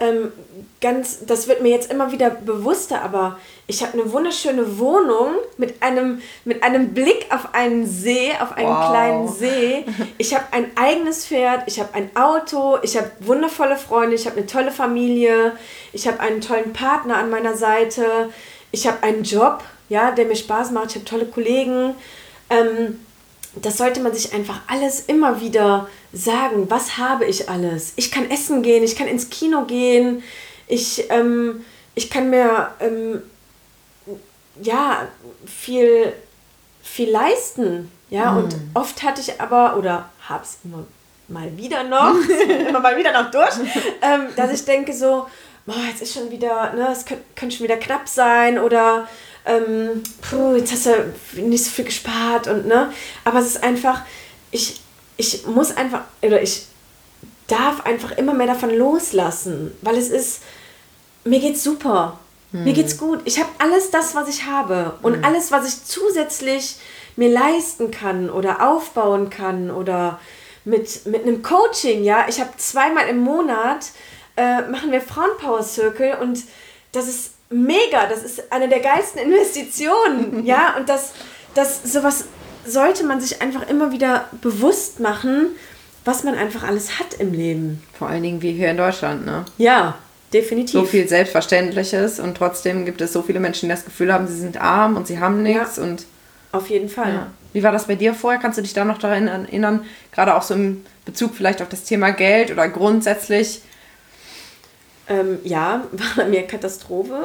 ähm, ganz, das wird mir jetzt immer wieder bewusster, aber ich habe eine wunderschöne Wohnung mit einem, mit einem Blick auf einen See, auf einen Wow. kleinen See. Ich habe ein eigenes Pferd, ich habe ein Auto, ich habe wundervolle Freunde, ich habe eine tolle Familie, ich habe einen tollen Partner an meiner Seite, ich habe einen Job, ja, der mir Spaß macht, ich habe tolle Kollegen. Ähm, das sollte man sich einfach alles immer wieder sagen. Was habe ich alles? Ich kann essen gehen, ich kann ins Kino gehen, ich, ähm, ich kann mir ähm, ja, viel, viel leisten. Ja, mm. Und oft hatte ich aber, oder habe es immer mal wieder noch, immer mal wieder noch durch, ähm, dass ich denke so, boah, jetzt ist schon wieder, ne, es könnte, könnte schon wieder knapp sein oder ähm, puh, jetzt hast du nicht so viel gespart und ne, aber es ist einfach, ich, ich muss einfach, oder ich darf einfach immer mehr davon loslassen, weil es ist, mir geht's super, hm. mir geht's gut, ich habe alles das, was ich habe und hm. alles, was ich zusätzlich mir leisten kann oder aufbauen kann oder mit, mit einem Coaching, ja, ich habe zweimal im Monat äh, machen wir Frauenpower Circle und das ist mega, das ist eine der geilsten Investitionen, ja, und das, das, sowas sollte man sich einfach immer wieder bewusst machen, was man einfach alles hat im Leben. Vor allen Dingen wie hier in Deutschland, ne? Ja, definitiv. So viel Selbstverständliches und trotzdem gibt es so viele Menschen, die das Gefühl haben, sie sind arm und sie haben nichts ja, und... Auf jeden Fall. Ja. Wie war das bei dir vorher? Kannst du dich da noch daran erinnern, gerade auch so im Bezug vielleicht auf das Thema Geld oder grundsätzlich? Ähm, ja, war bei mir Katastrophe.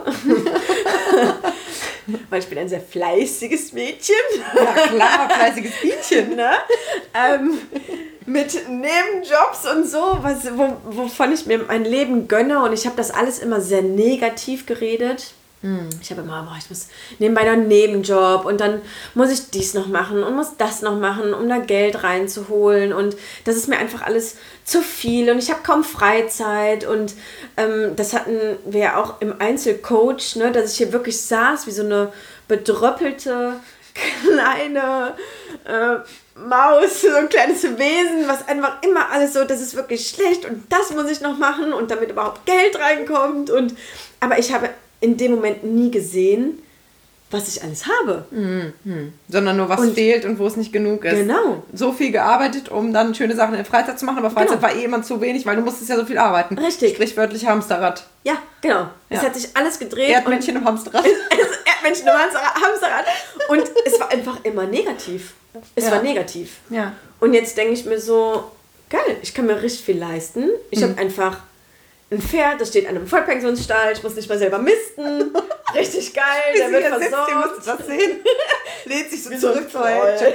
Weil ich bin ein sehr fleißiges Mädchen. Ja klar, fleißiges Mädchen. Ne? ähm, mit Nebenjobs und so, was, wo, wovon ich mir mein Leben gönne. Und ich habe das alles immer sehr negativ geredet. Hm. Ich habe immer, boah, ich muss nebenbei noch einen Nebenjob und dann muss ich dies noch machen und muss das noch machen, um da Geld reinzuholen. Und das ist mir einfach alles zu viel und ich habe kaum Freizeit. Und ähm, das hatten wir ja auch im Einzelcoach, ne, dass ich hier wirklich saß wie so eine bedröppelte kleine äh, Maus, so ein kleines Wesen, was einfach immer alles so, das ist wirklich schlecht und das muss ich noch machen und damit überhaupt Geld reinkommt. Und aber ich habe in dem Moment nie gesehen, was ich alles habe. Mhm. Sondern nur, was und fehlt und wo es nicht genug ist. Genau. So viel gearbeitet, um dann schöne Sachen in der Freizeit zu machen, aber Freizeit genau. war eh immer zu wenig, weil du musstest ja so viel arbeiten. Richtig. Sprichwörtlich Hamsterrad. Ja, genau. Ja. Es hat sich alles gedreht. Erdmännchen im Hamsterrad. Erdmännchen im Hamsterrad. Und es war einfach immer negativ. Es ja. war negativ. Ja. Und jetzt denke ich mir so, geil, ich kann mir richtig viel leisten. Ich mhm. habe einfach ein Pferd, das steht an einem Vollpensionsstall, ich muss nicht mal selber misten. Richtig geil, Wie der wird versorgt. versorgt. Musst du das sehen? Lädt sich so Wie zurück. So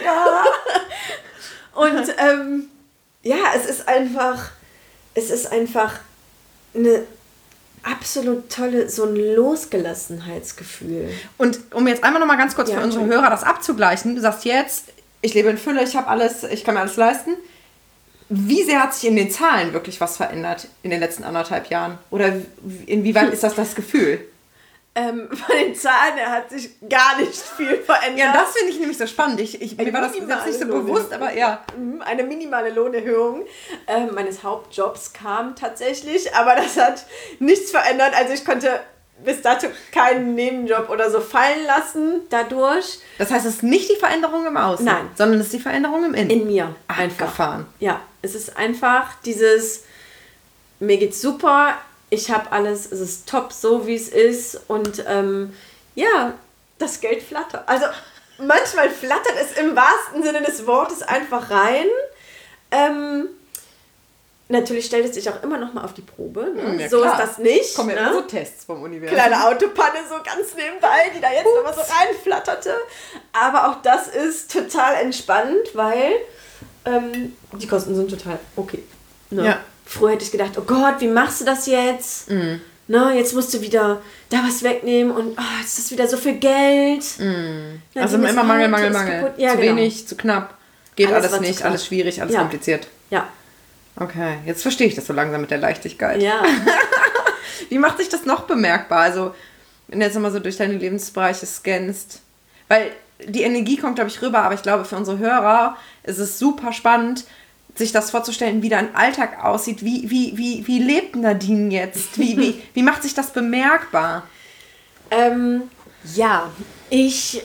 und ähm, ja, es ist einfach, es ist einfach eine absolut tolle, so ein Losgelassenheitsgefühl. Und um jetzt einmal noch mal ganz kurz ja, für unsere Hörer das abzugleichen, du sagst jetzt, ich lebe in Fülle, ich habe alles, ich kann mir alles leisten. Wie sehr hat sich in den Zahlen wirklich was verändert in den letzten anderthalb Jahren? Oder inwieweit hm. ist das das Gefühl? Ähm, von den Zahlen her hat sich gar nicht viel verändert. Ja, das finde ich nämlich so spannend. Ich, ich, mir war das jetzt nicht so bewusst, aber ja. Eine minimale Lohnerhöhung äh, meines Hauptjobs kam tatsächlich, aber das hat nichts verändert. Also ich konnte bis dato keinen Nebenjob oder so fallen lassen dadurch. Das heißt, es ist nicht die Veränderung im Außen, nein, sondern es ist die Veränderung im Innen. In mir. Ach, einfach. Gefahren. Ja, es ist einfach dieses, mir geht's super, ich habe alles, es ist top, so wie es ist und ähm, ja, das Geld flattert. Also manchmal flattert es im wahrsten Sinne des Wortes einfach rein. Ähm, Natürlich stellt es sich auch immer noch mal auf die Probe. Ne? Ja, so klar. Ist das nicht. Kommen ja ne? immer so Tests vom Universum. Kleine Autopanne so ganz nebenbei, die da jetzt Ups. Nochmal so reinflatterte. Aber auch das ist total entspannt, weil ähm, die Kosten sind total okay. Ne? Ja. Früher hätte ich gedacht, oh Gott, wie machst du das jetzt? Mm. Ne, jetzt musst du wieder da was wegnehmen und oh, jetzt ist das wieder so viel Geld. Mm. Ja, also immer Mangel, Mangel, Mangel. Ja, zu genau. wenig, zu knapp. Geht alles, alles nicht, alles schwierig, alles ja. kompliziert. Ja. Okay, jetzt verstehe ich das so langsam mit der Leichtigkeit. Ja. Wie macht sich das noch bemerkbar? Also, wenn du jetzt nochmal so durch deine Lebensbereiche scannst. Weil die Energie kommt, glaube ich, rüber, aber ich glaube, für unsere Hörer ist es super spannend, sich das vorzustellen, wie dein Alltag aussieht. Wie, wie, wie, wie lebt Nadine jetzt? Wie, wie, wie macht sich das bemerkbar? Ähm, ja, ich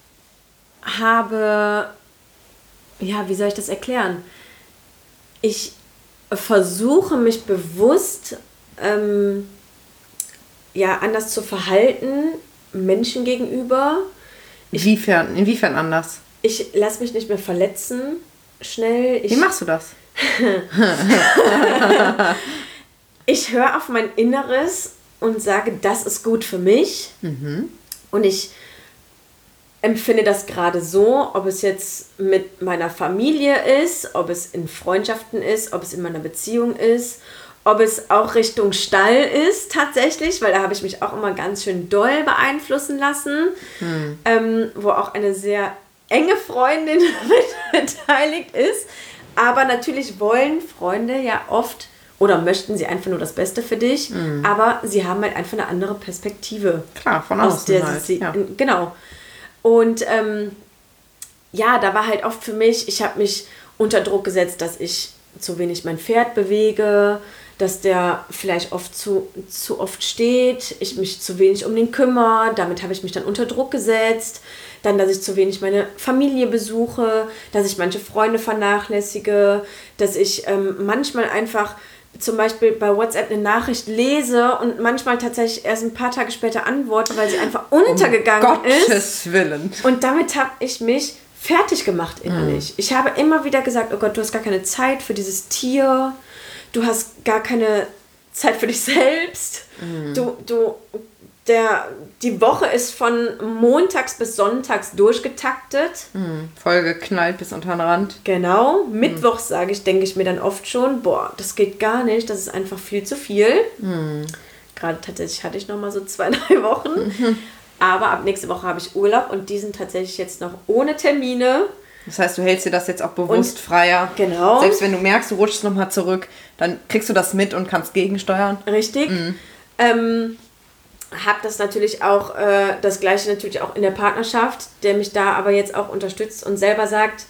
habe, ja, wie soll ich das erklären? Ich versuche mich bewusst ähm, ja, anders zu verhalten, Menschen gegenüber. Ich, inwiefern, inwiefern anders? Ich lasse mich nicht mehr verletzen, schnell. Ich, wie machst du das? Ich höre auf mein Inneres und sage, das ist gut für mich. Mhm. Und ich empfinde das gerade so, ob es jetzt mit meiner Familie ist, ob es in Freundschaften ist, ob es in meiner Beziehung ist, ob es auch Richtung Stall ist tatsächlich, weil da habe ich mich auch immer ganz schön doll beeinflussen lassen, hm. ähm, wo auch eine sehr enge Freundin mit beteiligt ist. Aber natürlich wollen Freunde ja oft oder möchten sie einfach nur das Beste für dich, hm. aber sie haben halt einfach eine andere Perspektive. Klar, von außen aus der halt. sie, ja. Genau. Und ähm, ja, da war halt oft für mich, ich habe mich unter Druck gesetzt, dass ich zu wenig mein Pferd bewege, dass der vielleicht oft zu, zu oft steht, ich mich zu wenig um den kümmere, damit habe ich mich dann unter Druck gesetzt, dann, dass ich zu wenig meine Familie besuche, dass ich manche Freunde vernachlässige, dass ich ähm, manchmal einfach zum Beispiel bei WhatsApp eine Nachricht lese und manchmal tatsächlich erst ein paar Tage später antworte, weil sie einfach untergegangen um ist. Gottes Willen. Und damit habe ich mich fertig gemacht innerlich. Mm. Ich habe immer wieder gesagt, oh Gott, du hast gar keine Zeit für dieses Tier, du hast gar keine Zeit für dich selbst. Mm. Du, du, der, die Woche ist von montags bis sonntags durchgetaktet. Mm. Voll geknallt bis unter den Rand. Genau. Mittwochs sage ich, denke ich mir dann oft schon, boah, das geht gar nicht, das ist einfach viel zu viel. Mm. Gerade tatsächlich hatte ich noch mal so zwei, drei Wochen. Mhm. Aber ab nächste Woche habe ich Urlaub und die sind tatsächlich jetzt noch ohne Termine. Das heißt, du hältst dir das jetzt auch bewusst und, freier. Genau. Selbst wenn du merkst, du rutschst nochmal zurück, dann kriegst du das mit und kannst gegensteuern. Richtig. Mhm. Ähm, habe das natürlich auch, äh, das Gleiche natürlich auch in der Partnerschaft, der mich da aber jetzt auch unterstützt und selber sagt,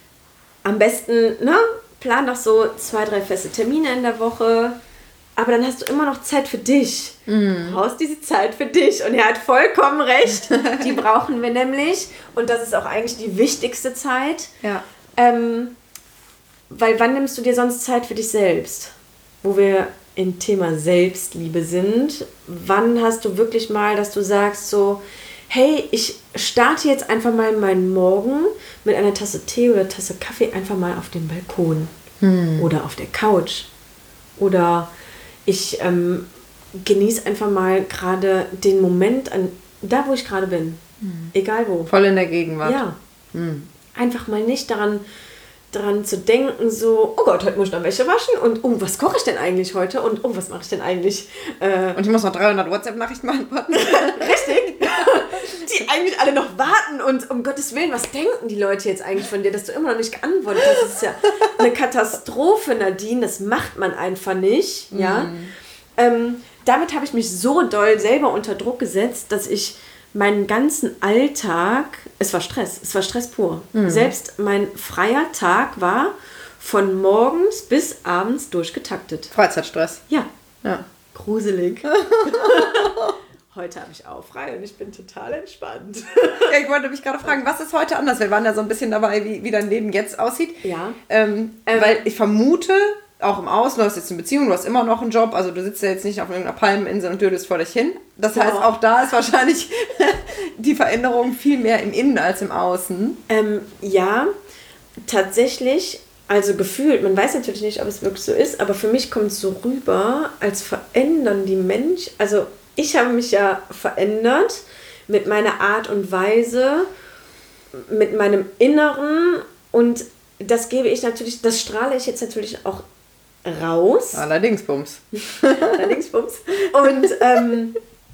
am besten, ne, plan doch so zwei, drei feste Termine in der Woche, aber dann hast du immer noch Zeit für dich. Mm. Du brauchst diese Zeit für dich. Und er hat vollkommen recht. Die brauchen wir nämlich. Und das ist auch eigentlich die wichtigste Zeit. Ja. Ähm, weil wann nimmst du dir sonst Zeit für dich selbst? Wo wir im Thema Selbstliebe sind. Wann hast du wirklich mal, dass du sagst so, hey, ich starte jetzt einfach mal meinen Morgen mit einer Tasse Tee oder Tasse Kaffee einfach mal auf dem Balkon. Mm. Oder auf der Couch. Oder ich ähm, genieße einfach mal gerade den Moment, an da wo ich gerade bin. Mhm. Egal wo. Voll in der Gegenwart. Ja. Mhm. Einfach mal nicht daran, daran zu denken, so, oh Gott, heute muss ich noch Wäsche waschen und oh, was koche ich denn eigentlich heute und oh, was mache ich denn eigentlich? Äh, und ich muss noch dreihundert WhatsApp-Nachrichten beantworten. Richtig. Die eigentlich alle noch warten und um Gottes Willen, was denken die Leute jetzt eigentlich von dir, dass du immer noch nicht geantwortet hast? Das ist ja eine Katastrophe, Nadine, das macht man einfach nicht, ja. Mm. Ähm, damit habe ich mich so doll selber unter Druck gesetzt, dass ich meinen ganzen Alltag, es war Stress, es war Stress pur. Mm. Selbst mein freier Tag war von morgens bis abends durchgetaktet. Freizeitstress. Ja. Ja. Gruselig. Heute habe ich auch frei und ich bin total entspannt. Ja, ich wollte mich gerade fragen, was ist heute anders? Wir waren ja so ein bisschen dabei, wie, wie dein Leben jetzt aussieht. Ja. Ähm, ähm, weil ich vermute, auch im Außen, du hast jetzt eine Beziehung, du hast immer noch einen Job, also du sitzt ja jetzt nicht auf irgendeiner Palmeninsel und dödelst vor dich hin. Das heißt, ja. Auch da ist wahrscheinlich die Veränderung viel mehr im Innen als im Außen. Ähm, ja, tatsächlich, also gefühlt, man weiß natürlich nicht, ob es wirklich so ist, aber für mich kommt es so rüber, als verändern die Menschen, also ich habe mich ja verändert mit meiner Art und Weise, mit meinem Inneren und das gebe ich natürlich, das strahle ich jetzt natürlich auch raus. Allerdings Bums. Allerdings Bums. Und ähm,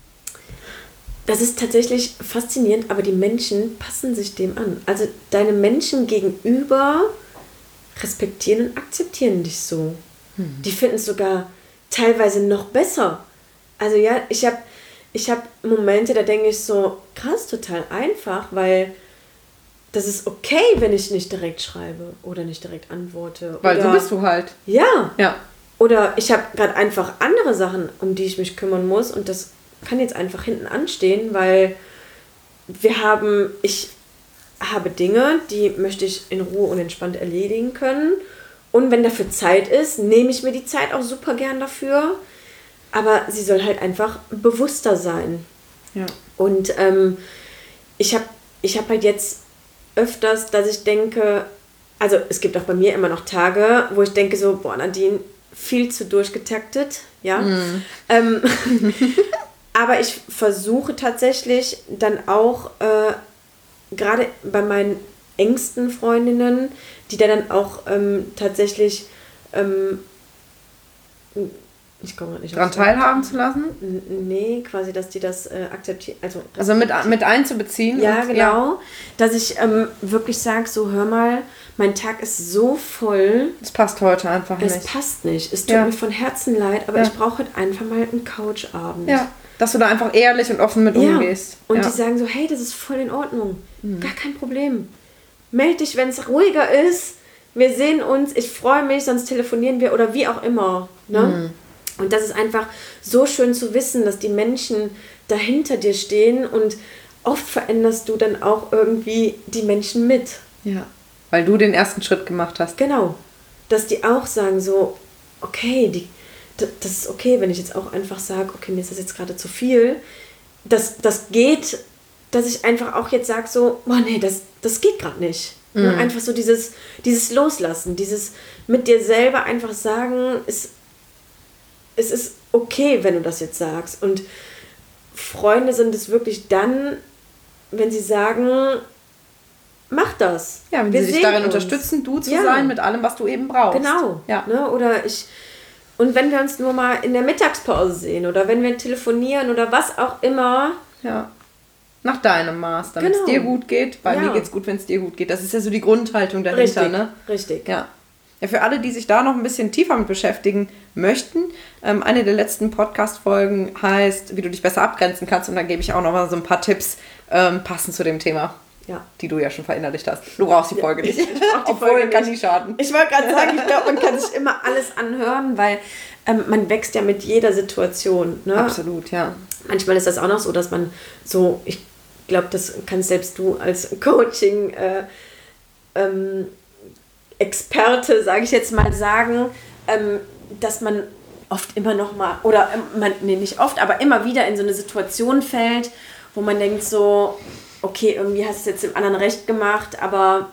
das ist tatsächlich faszinierend, aber die Menschen passen sich dem an. Also deine Menschen gegenüber respektieren und akzeptieren dich so. Mhm. Die finden es sogar teilweise noch besser. Also ja, ich habe ich hab Momente, da denke ich so, krass, total einfach, weil das ist okay, wenn ich nicht direkt schreibe oder nicht direkt antworte. Weil oder, so bist du halt. Ja. Ja. Oder ich habe gerade einfach andere Sachen, um die ich mich kümmern muss und das kann jetzt einfach hinten anstehen, weil wir haben, ich habe Dinge, die möchte ich in Ruhe und entspannt erledigen können. Und wenn dafür Zeit ist, nehme ich mir die Zeit auch super gern dafür. Aber sie soll halt einfach bewusster sein. Ja. Und ähm, ich habe ich hab halt jetzt öfters, dass ich denke, also es gibt auch bei mir immer noch Tage, wo ich denke so, boah Nadine, viel zu durchgetaktet, ja. Mm. Ähm, aber ich versuche tatsächlich dann auch, äh, gerade bei meinen engsten Freundinnen, die da dann auch ähm, tatsächlich ähm, ich komme nicht dran teilhaben zu lassen? N- nee, quasi, dass die das äh, akzeptieren. Also, also mit, mit einzubeziehen? Ja, und, genau. Ja. Dass ich ähm, wirklich sage, so hör mal, mein Tag ist so voll. Es passt heute einfach es nicht. Es passt nicht. Es tut ja. mir von Herzen leid, aber ja. ich brauche halt einfach mal einen Couchabend. Ja, dass du da einfach ehrlich und offen mit ja. umgehst. Und ja. die sagen so, hey, das ist voll in Ordnung. Mhm. Gar kein Problem. Meld dich, wenn es ruhiger ist. Wir sehen uns, ich freue mich, sonst telefonieren wir oder wie auch immer. Ne? Mhm. Und das ist einfach so schön zu wissen, dass die Menschen dahinter dir stehen und oft veränderst du dann auch irgendwie die Menschen mit. Ja, weil du den ersten Schritt gemacht hast. Genau, dass die auch sagen so, okay, die, das ist okay, wenn ich jetzt auch einfach sage, okay, mir ist das jetzt gerade zu viel. Das, das geht, dass ich einfach auch jetzt sage so, boah nee, das, das geht gerade nicht. Mhm. Einfach so dieses, dieses Loslassen, dieses mit dir selber einfach sagen, es Es ist okay, wenn du das jetzt sagst. Und Freunde sind es wirklich dann, wenn sie sagen, mach das. Ja, wenn wir sie dich darin uns. unterstützen, du zu ja. sein mit allem, was du eben brauchst. Genau. Ja. Ne? Oder ich, und wenn wir uns nur mal in der Mittagspause sehen oder wenn wir telefonieren oder was auch immer. Ja. Nach deinem Maß, damit genau. es dir gut geht. Weil ja. mir geht es gut, wenn es dir gut geht. Das ist ja so die Grundhaltung dahinter. Richtig, ne? richtig. Ja. Ja, für alle, die sich da noch ein bisschen tiefer mit beschäftigen möchten, ähm, eine der letzten Podcast-Folgen heißt, wie du dich besser abgrenzen kannst. Und da gebe ich auch noch mal so ein paar Tipps ähm, passend zu dem Thema, ja. die du ja schon verinnerlicht hast. Du brauchst die Folge ja, nicht. Ich, ich brauch die Obwohl, Folge kann nicht. nie schaden. Ich wollte gerade sagen, ich glaube, man kann sich immer alles anhören, weil ähm, man wächst ja mit jeder Situation. Ne? Absolut, ja. Manchmal ist das auch noch so, dass man so, ich glaube, das kannst selbst du als Coaching äh, ähm, Experte, sage ich jetzt mal, sagen, ähm, dass man oft immer noch mal, oder ähm, man, nee, nicht oft, aber immer wieder in so eine Situation fällt, wo man denkt so, okay, irgendwie hast du es jetzt dem anderen recht gemacht, aber...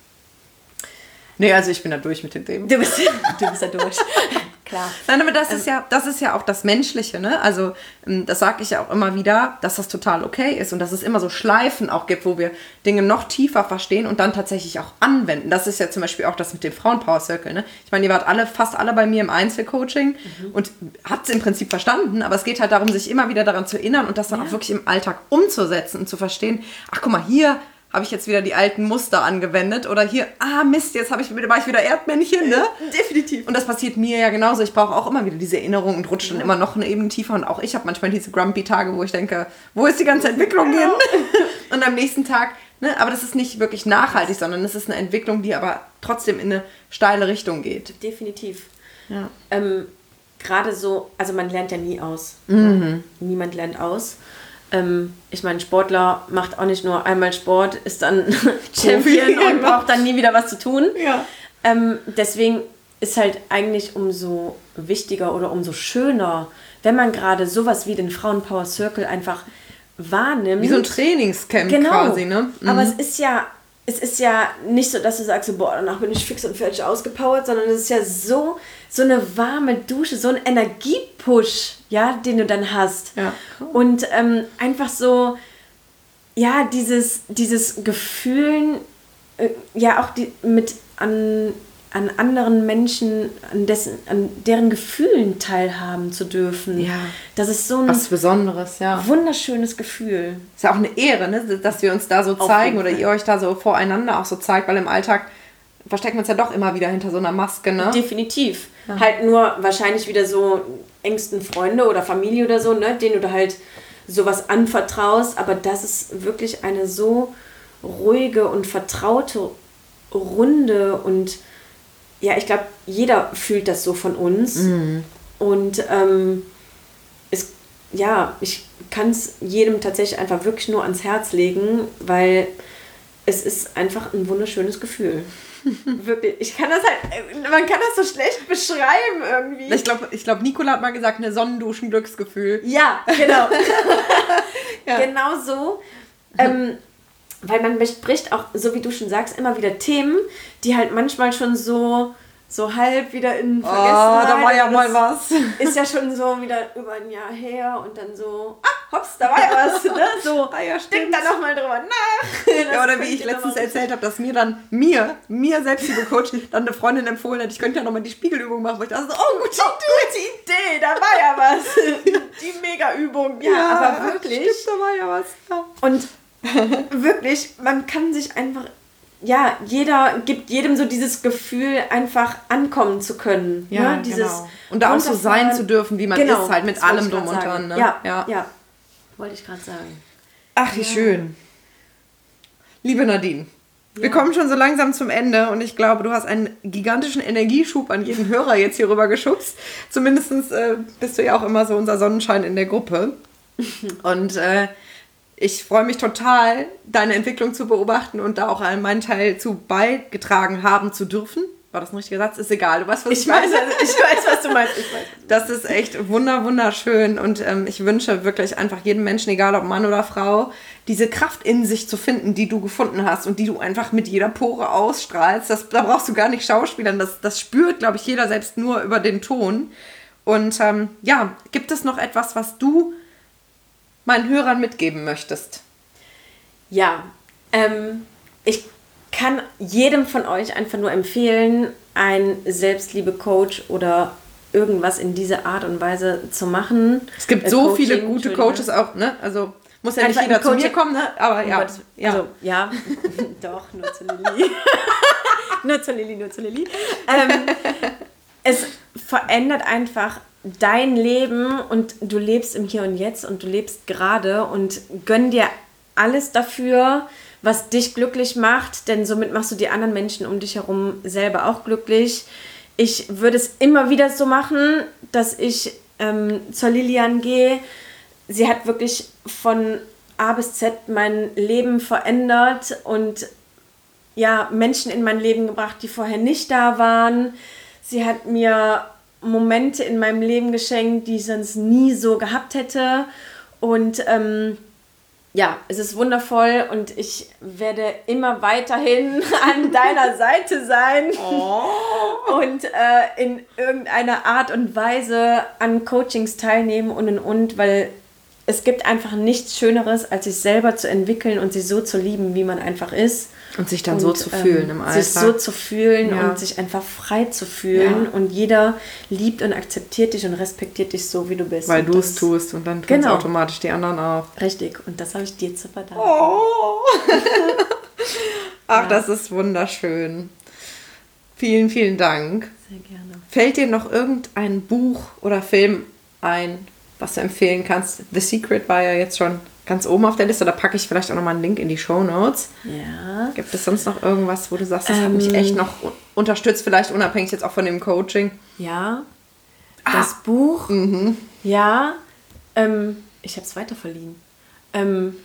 Nee, also ich bin da durch mit dem Thema. Du bist, du bist da durch. Klar. Nein, aber das ist ja, das ist ja auch das Menschliche, ne? Also das sage ich ja auch immer wieder, dass das total okay ist und dass es immer so Schleifen auch gibt, wo wir Dinge noch tiefer verstehen und dann tatsächlich auch anwenden. Das ist ja zum Beispiel auch das mit dem Frauenpower Circle, ne? Ich meine, ihr wart alle, fast alle bei mir im Einzelcoaching mhm. und habt es im Prinzip verstanden, aber es geht halt darum, sich immer wieder daran zu erinnern und das dann ja. auch wirklich im Alltag umzusetzen und zu verstehen, ach guck mal, hier habe ich jetzt wieder die alten Muster angewendet oder hier, ah Mist, jetzt habe ich, war ich wieder Erdmännchen, ne? Definitiv. Und das passiert mir ja genauso. Ich brauche auch immer wieder diese Erinnerung und rutsche dann ja. immer noch eine Ebene tiefer. Und auch ich habe manchmal diese Grumpy-Tage, wo ich denke, wo ist die ganze Entwicklung hin? Und am nächsten Tag, ne? Aber das ist nicht wirklich nachhaltig, sondern es ist eine Entwicklung, die aber trotzdem in eine steile Richtung geht. Definitiv. Ja. Ähm, gerade so, also man lernt ja nie aus. Mhm. Niemand lernt aus. Ähm, ich meine, Sportler macht auch nicht nur einmal Sport, ist dann Champion und braucht dann nie wieder was zu tun. Ja. Ähm, deswegen ist halt eigentlich umso wichtiger oder umso schöner, wenn man gerade sowas wie den Frauenpower Circle einfach wahrnimmt. Wie so ein Trainingscamp genau. quasi, ne? Mhm. Aber es ist ja, es ist ja nicht so, dass du sagst, so, boah, danach bin ich fix und fertig ausgepowert, sondern es ist ja so, so eine warme Dusche, so ein Energiepush, ja, den du dann hast. Ja, cool. Und ähm, einfach so, ja, dieses, dieses Gefühlen, äh, ja, auch die, mit an, an anderen Menschen, an, dessen, an deren Gefühlen teilhaben zu dürfen. Ja. Das ist so ein was Besonderes, ja. wunderschönes Gefühl. Ist ja auch eine Ehre, ne? Dass wir uns da so Auf zeigen oder jeden ihr euch da so voreinander auch so zeigt, weil im Alltag verstecken wir uns ja doch immer wieder hinter so einer Maske, ne? Definitiv. Ja. Halt nur wahrscheinlich wieder so engsten Freunde oder Familie oder so, ne, denen du da halt sowas anvertraust, aber das ist wirklich eine so ruhige und vertraute Runde und ja, ich glaube, jeder fühlt das so von uns. Mhm. Und ähm, es, ja, ich kann es jedem tatsächlich einfach wirklich nur ans Herz legen, weil es ist einfach ein wunderschönes Gefühl. Wirklich. Ich kann das halt, man kann das so schlecht beschreiben irgendwie. Ich glaube, ich glaub, Nicola hat mal gesagt, eine Sonnenduschen-Glücksgefühl. Ja, genau. ja. Genau so. Ähm, weil man bespricht auch, so wie du schon sagst, immer wieder Themen, die halt manchmal schon so, so halb wieder in Vergessenheit. Oh, da war ja mal was. Ist ja schon so wieder über ein Jahr her und dann so, ah, hops, da war ja was. Ne? So, ah, ja, denk da nochmal drüber nach. Ja, oder wie ich letztens erzählt habe, dass mir dann, mir, mir selbst, liebe Coach, dann eine Freundin empfohlen hat, ich könnte ja nochmal die Spiegelübung machen, weil ich dachte so, oh, gute, oh, gute Idee, da war ja was. Die Mega-Übung. Ja, ja, aber wirklich. Stimmt, da war ja was. Ja. Und wirklich, man kann sich einfach, ja, jeder gibt jedem so dieses Gefühl, einfach ankommen zu können. Ja, ne? Dieses genau. Und da auch so sein zu dürfen, wie man genau, ist, halt mit allem drum und dran. Ne? Ja, ja, ja, wollte ich gerade sagen. Ach, wie ja. schön. Liebe Nadine, ja. wir kommen schon so langsam zum Ende und ich glaube, du hast einen gigantischen Energieschub an jeden Hörer jetzt hier rüber geschubst. Zumindest äh, bist du ja auch immer so unser Sonnenschein in der Gruppe. Und äh, ich freue mich total, deine Entwicklung zu beobachten und da auch meinen Teil zu beigetragen haben zu dürfen. War das ein richtiger Satz? Ist egal. Du weißt, was ich, ich meine. Weiß, ich weiß, was du meinst. Ich weiß. Das ist echt wunder, wunderschön und ähm, ich wünsche wirklich einfach jedem Menschen, egal ob Mann oder Frau, diese Kraft in sich zu finden, die du gefunden hast und die du einfach mit jeder Pore ausstrahlst. Das, da brauchst du gar nicht schauspielern. Das, das spürt, glaube ich, jeder selbst nur über den Ton. Und ähm, ja, gibt es noch etwas, was du meinen Hörern mitgeben möchtest? Ja, ähm, ich kann jedem von euch einfach nur empfehlen, einen Selbstliebe-Coach oder irgendwas in dieser Art und Weise zu machen. Es gibt äh, so Coaching, viele gute Coaches auch, ne? Also muss ja nicht jeder zu mir kommen, ne? Aber ja. Oh, ja. Also, ja, doch, nur zu Lilly. nur zu Lilly, nur zu Lilly. Ähm, es verändert einfach dein Leben und du lebst im Hier und Jetzt und du lebst gerade und gönn dir alles dafür, was dich glücklich macht, denn somit machst du die anderen Menschen um dich herum selber auch glücklich. Ich würde es immer wieder so machen, dass ich ähm, zur Lilian gehe. Sie hat wirklich von A bis Z mein Leben verändert und ja, Menschen in mein Leben gebracht, die vorher nicht da waren. Sie hat mir Momente in meinem Leben geschenkt, die ich sonst nie so gehabt hätte. Und ähm, ja, es ist wundervoll und ich werde immer weiterhin an deiner Seite sein oh. und äh, in irgendeiner Art und Weise an Coachings teilnehmen und und und, weil es gibt einfach nichts Schöneres, als sich selber zu entwickeln und sich so zu lieben, wie man einfach ist. Und sich dann und, so zu fühlen ähm, im Alltag. Sich so zu fühlen ja. und sich einfach frei zu fühlen. Ja. Und jeder liebt und akzeptiert dich und respektiert dich so, wie du bist. Weil du es tust und dann tun es genau. automatisch die anderen auch. Richtig. Und das habe ich dir zu verdanken. Oh. Ach, ja. Das ist wunderschön. Vielen, vielen Dank. Sehr gerne. Fällt dir noch irgendein Buch oder Film ein, was du empfehlen kannst? The Secret war ja jetzt schon ganz oben auf der Liste. Da packe ich vielleicht auch nochmal einen Link in die Shownotes. Ja. Gibt es sonst noch irgendwas, wo du sagst, das ähm, hat mich echt noch unterstützt, vielleicht unabhängig jetzt auch von dem Coaching? Ja. Das ah. Buch. Mhm. Ja. Ähm, ich habe es weiter verliehen. Ähm.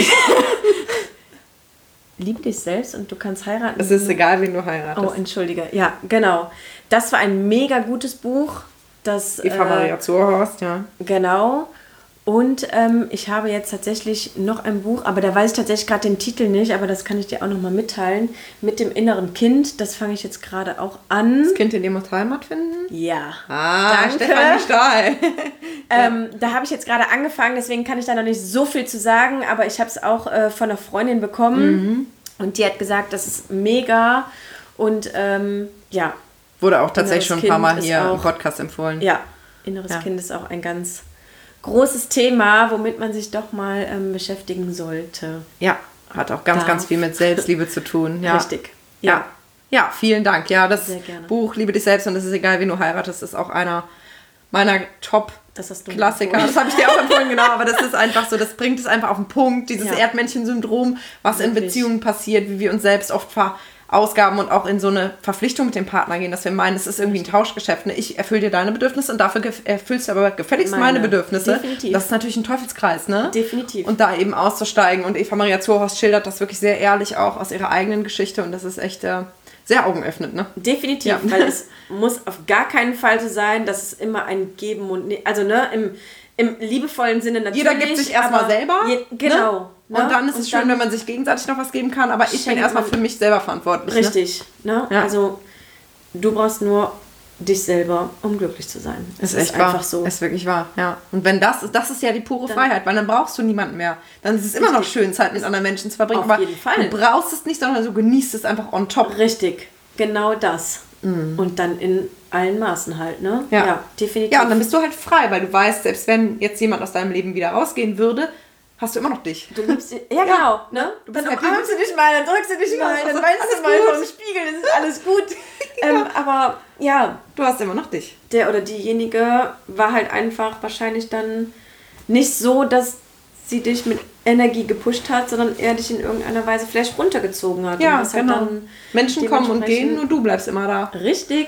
Liebe dich selbst und du kannst heiraten. Es ist egal, wen du heiratest. Oh, entschuldige. Ja, genau. Das war ein mega gutes Buch. Das, Eva Maria äh, Zurhorst, ja. Genau. Und ähm, ich habe jetzt tatsächlich noch ein Buch, aber da weiß ich tatsächlich gerade den Titel nicht, aber das kann ich dir auch nochmal mitteilen. Mit dem inneren Kind, das fange ich jetzt gerade auch an. Das Kind in dem Heimat finden? Ja. Ah, danke. Stefanie Stahl. ähm, ja. Da habe ich jetzt gerade angefangen, deswegen kann ich da noch nicht so viel zu sagen, aber ich habe es auch äh, von einer Freundin bekommen mhm. und die hat gesagt, das ist mega und ähm, ja. Wurde auch tatsächlich schon ein paar Mal hier auch, im Podcast empfohlen. Ja, inneres ja. Kind ist auch ein ganz großes Thema, womit man sich doch mal ähm, beschäftigen sollte. Ja, hat auch ganz, Darf. ganz viel mit Selbstliebe zu tun. Ja. Richtig. Ja. ja, ja, vielen Dank. Ja, das Sehr gerne. Buch Liebe dich selbst und es ist egal, wen du heiratest, ist auch einer meiner Top-Klassiker. Das, das habe ich dir auch empfohlen, genau. Aber das ist einfach so, das bringt es einfach auf den Punkt. Dieses ja. Erdmännchen-Syndrom, was Wirklich? in Beziehungen passiert, wie wir uns selbst oft verausgaben und auch in so eine Verpflichtung mit dem Partner gehen, dass wir meinen, das ist irgendwie ein Tauschgeschäft. Ne? Ich erfülle dir deine Bedürfnisse und dafür erfüllst du aber gefälligst meine, meine Bedürfnisse. Definitiv. Das ist natürlich ein Teufelskreis, ne? Definitiv. Und da eben auszusteigen. Und Eva Maria Zurhorst schildert das wirklich sehr ehrlich auch aus ihrer eigenen Geschichte. Und das ist echt äh, sehr augenöffnend, ne? Definitiv, ja. Weil es muss auf gar keinen Fall so sein, dass es immer ein Geben und Nehmen, also ne, im, im liebevollen Sinne natürlich. Jeder gibt sich erstmal selber. Je, genau. Ne? Und dann ist es und schön, dann, wenn man sich gegenseitig noch was geben kann, aber ich bin erstmal für mich selber verantwortlich. Richtig. Ne? Ne? Ja. Also du brauchst nur dich selber, um glücklich zu sein. Das ist, ist echt einfach wahr. so. Ist wirklich wahr, ja. Und wenn das ist, das ist ja die pure dann, Freiheit, weil dann brauchst du niemanden mehr. Dann ist es immer noch schön, Zeit mit anderen Menschen zu verbringen. Auf aber jeden Fall. Du brauchst es nicht, sondern du genießt es einfach on top. Richtig, genau das. Mhm. Und dann in allen Maßen halt, ne? Ja. ja, definitiv. Ja, und dann bist du halt frei, weil du weißt, selbst wenn jetzt jemand aus deinem Leben wieder rausgehen würde, hast du immer noch dich. Du liebst dich, ja, genau. Ne? Du bist dann umarmst du dich mal, dann drückst du dich mal, dann weinst du mal vom Spiegel, das ist alles gut. ja. ähm, aber ja, du hast immer noch dich. Der oder diejenige war halt einfach wahrscheinlich dann nicht so, dass sie dich mit Energie gepusht hat, sondern eher dich in irgendeiner Weise vielleicht runtergezogen hat. Ja, und das genau. Hat dann Menschen kommen und gehen und du bleibst immer da. Richtig.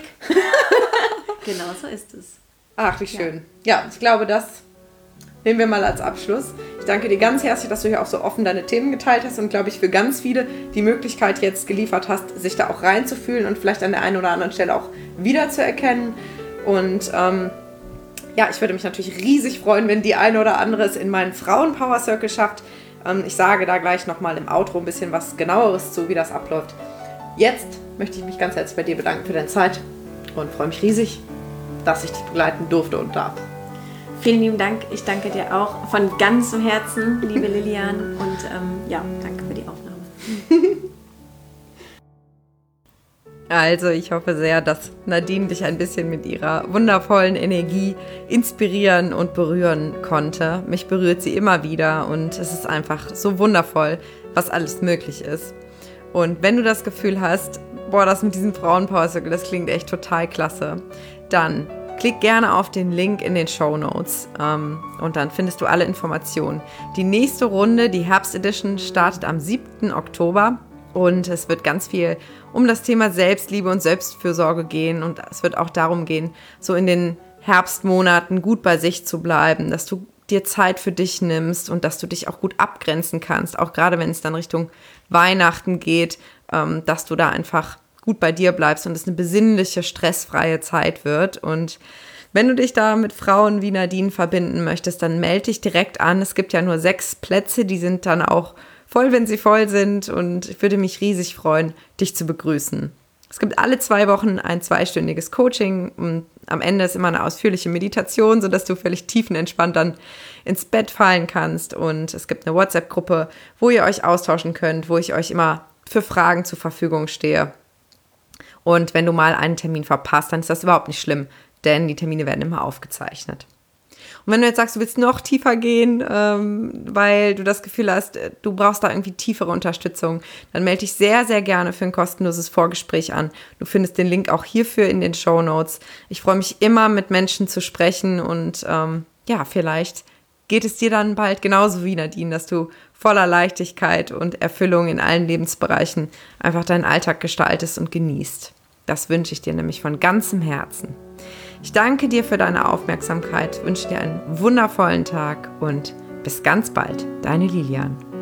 Genau so ist es. Ach, wie schön. Ja, ja ich glaube, das nehmen wir mal als Abschluss. Ich danke dir ganz herzlich, dass du hier auch so offen deine Themen geteilt hast und, glaube ich, für ganz viele die Möglichkeit jetzt geliefert hast, sich da auch reinzufühlen und vielleicht an der einen oder anderen Stelle auch wiederzuerkennen. Und ähm, ja, ich würde mich natürlich riesig freuen, wenn die eine oder andere es in meinen Frauen-Power Circle schafft. Ähm, ich sage da gleich nochmal im Outro ein bisschen was Genaueres zu, wie das abläuft. Jetzt möchte ich mich ganz herzlich bei dir bedanken für deine Zeit und freue mich riesig, dass ich dich begleiten durfte und darf. Vielen lieben Dank. Ich danke dir auch von ganzem Herzen, liebe Lilian. Und ähm, ja, danke für die Aufnahme. Also ich hoffe sehr, dass Nadine dich ein bisschen mit ihrer wundervollen Energie inspirieren und berühren konnte. Mich berührt sie immer wieder und es ist einfach so wundervoll, was alles möglich ist. Und wenn du das Gefühl hast, boah, das mit diesem Frauen-Power Circle, das klingt echt total klasse, dann klick gerne auf den Link in den Shownotes ähm, und dann findest du alle Informationen. Die nächste Runde, die Herbst-Edition, startet am siebten Oktober und es wird ganz viel um das Thema Selbstliebe und Selbstfürsorge gehen und es wird auch darum gehen, so in den Herbstmonaten gut bei sich zu bleiben, dass du dir Zeit für dich nimmst und dass du dich auch gut abgrenzen kannst, auch gerade wenn es dann Richtung Weihnachten geht, ähm, dass du da einfach gut bei dir bleibst und es eine besinnliche, stressfreie Zeit wird. Und wenn du dich da mit Frauen wie Nadine verbinden möchtest, dann melde dich direkt an. Es gibt ja nur sechs Plätze, die sind dann auch voll, wenn sie voll sind und ich würde mich riesig freuen, dich zu begrüßen. Es gibt alle zwei Wochen ein zweistündiges Coaching und am Ende ist immer eine ausführliche Meditation, sodass du völlig tiefenentspannt dann ins Bett fallen kannst und es gibt eine WhatsApp-Gruppe, wo ihr euch austauschen könnt, wo ich euch immer für Fragen zur Verfügung stehe. Und wenn du mal einen Termin verpasst, dann ist das überhaupt nicht schlimm, denn die Termine werden immer aufgezeichnet. Und wenn du jetzt sagst, du willst noch tiefer gehen, ähm, weil du das Gefühl hast, du brauchst da irgendwie tiefere Unterstützung, dann melde dich sehr, sehr gerne für ein kostenloses Vorgespräch an. Du findest den Link auch hierfür in den Shownotes. Ich freue mich immer, mit Menschen zu sprechen und ähm, ja, vielleicht geht es dir dann bald genauso wie Nadine, dass du voller Leichtigkeit und Erfüllung in allen Lebensbereichen einfach deinen Alltag gestaltest und genießt. Das wünsche ich dir nämlich von ganzem Herzen. Ich danke dir für deine Aufmerksamkeit, wünsche dir einen wundervollen Tag und bis ganz bald, deine Lilian.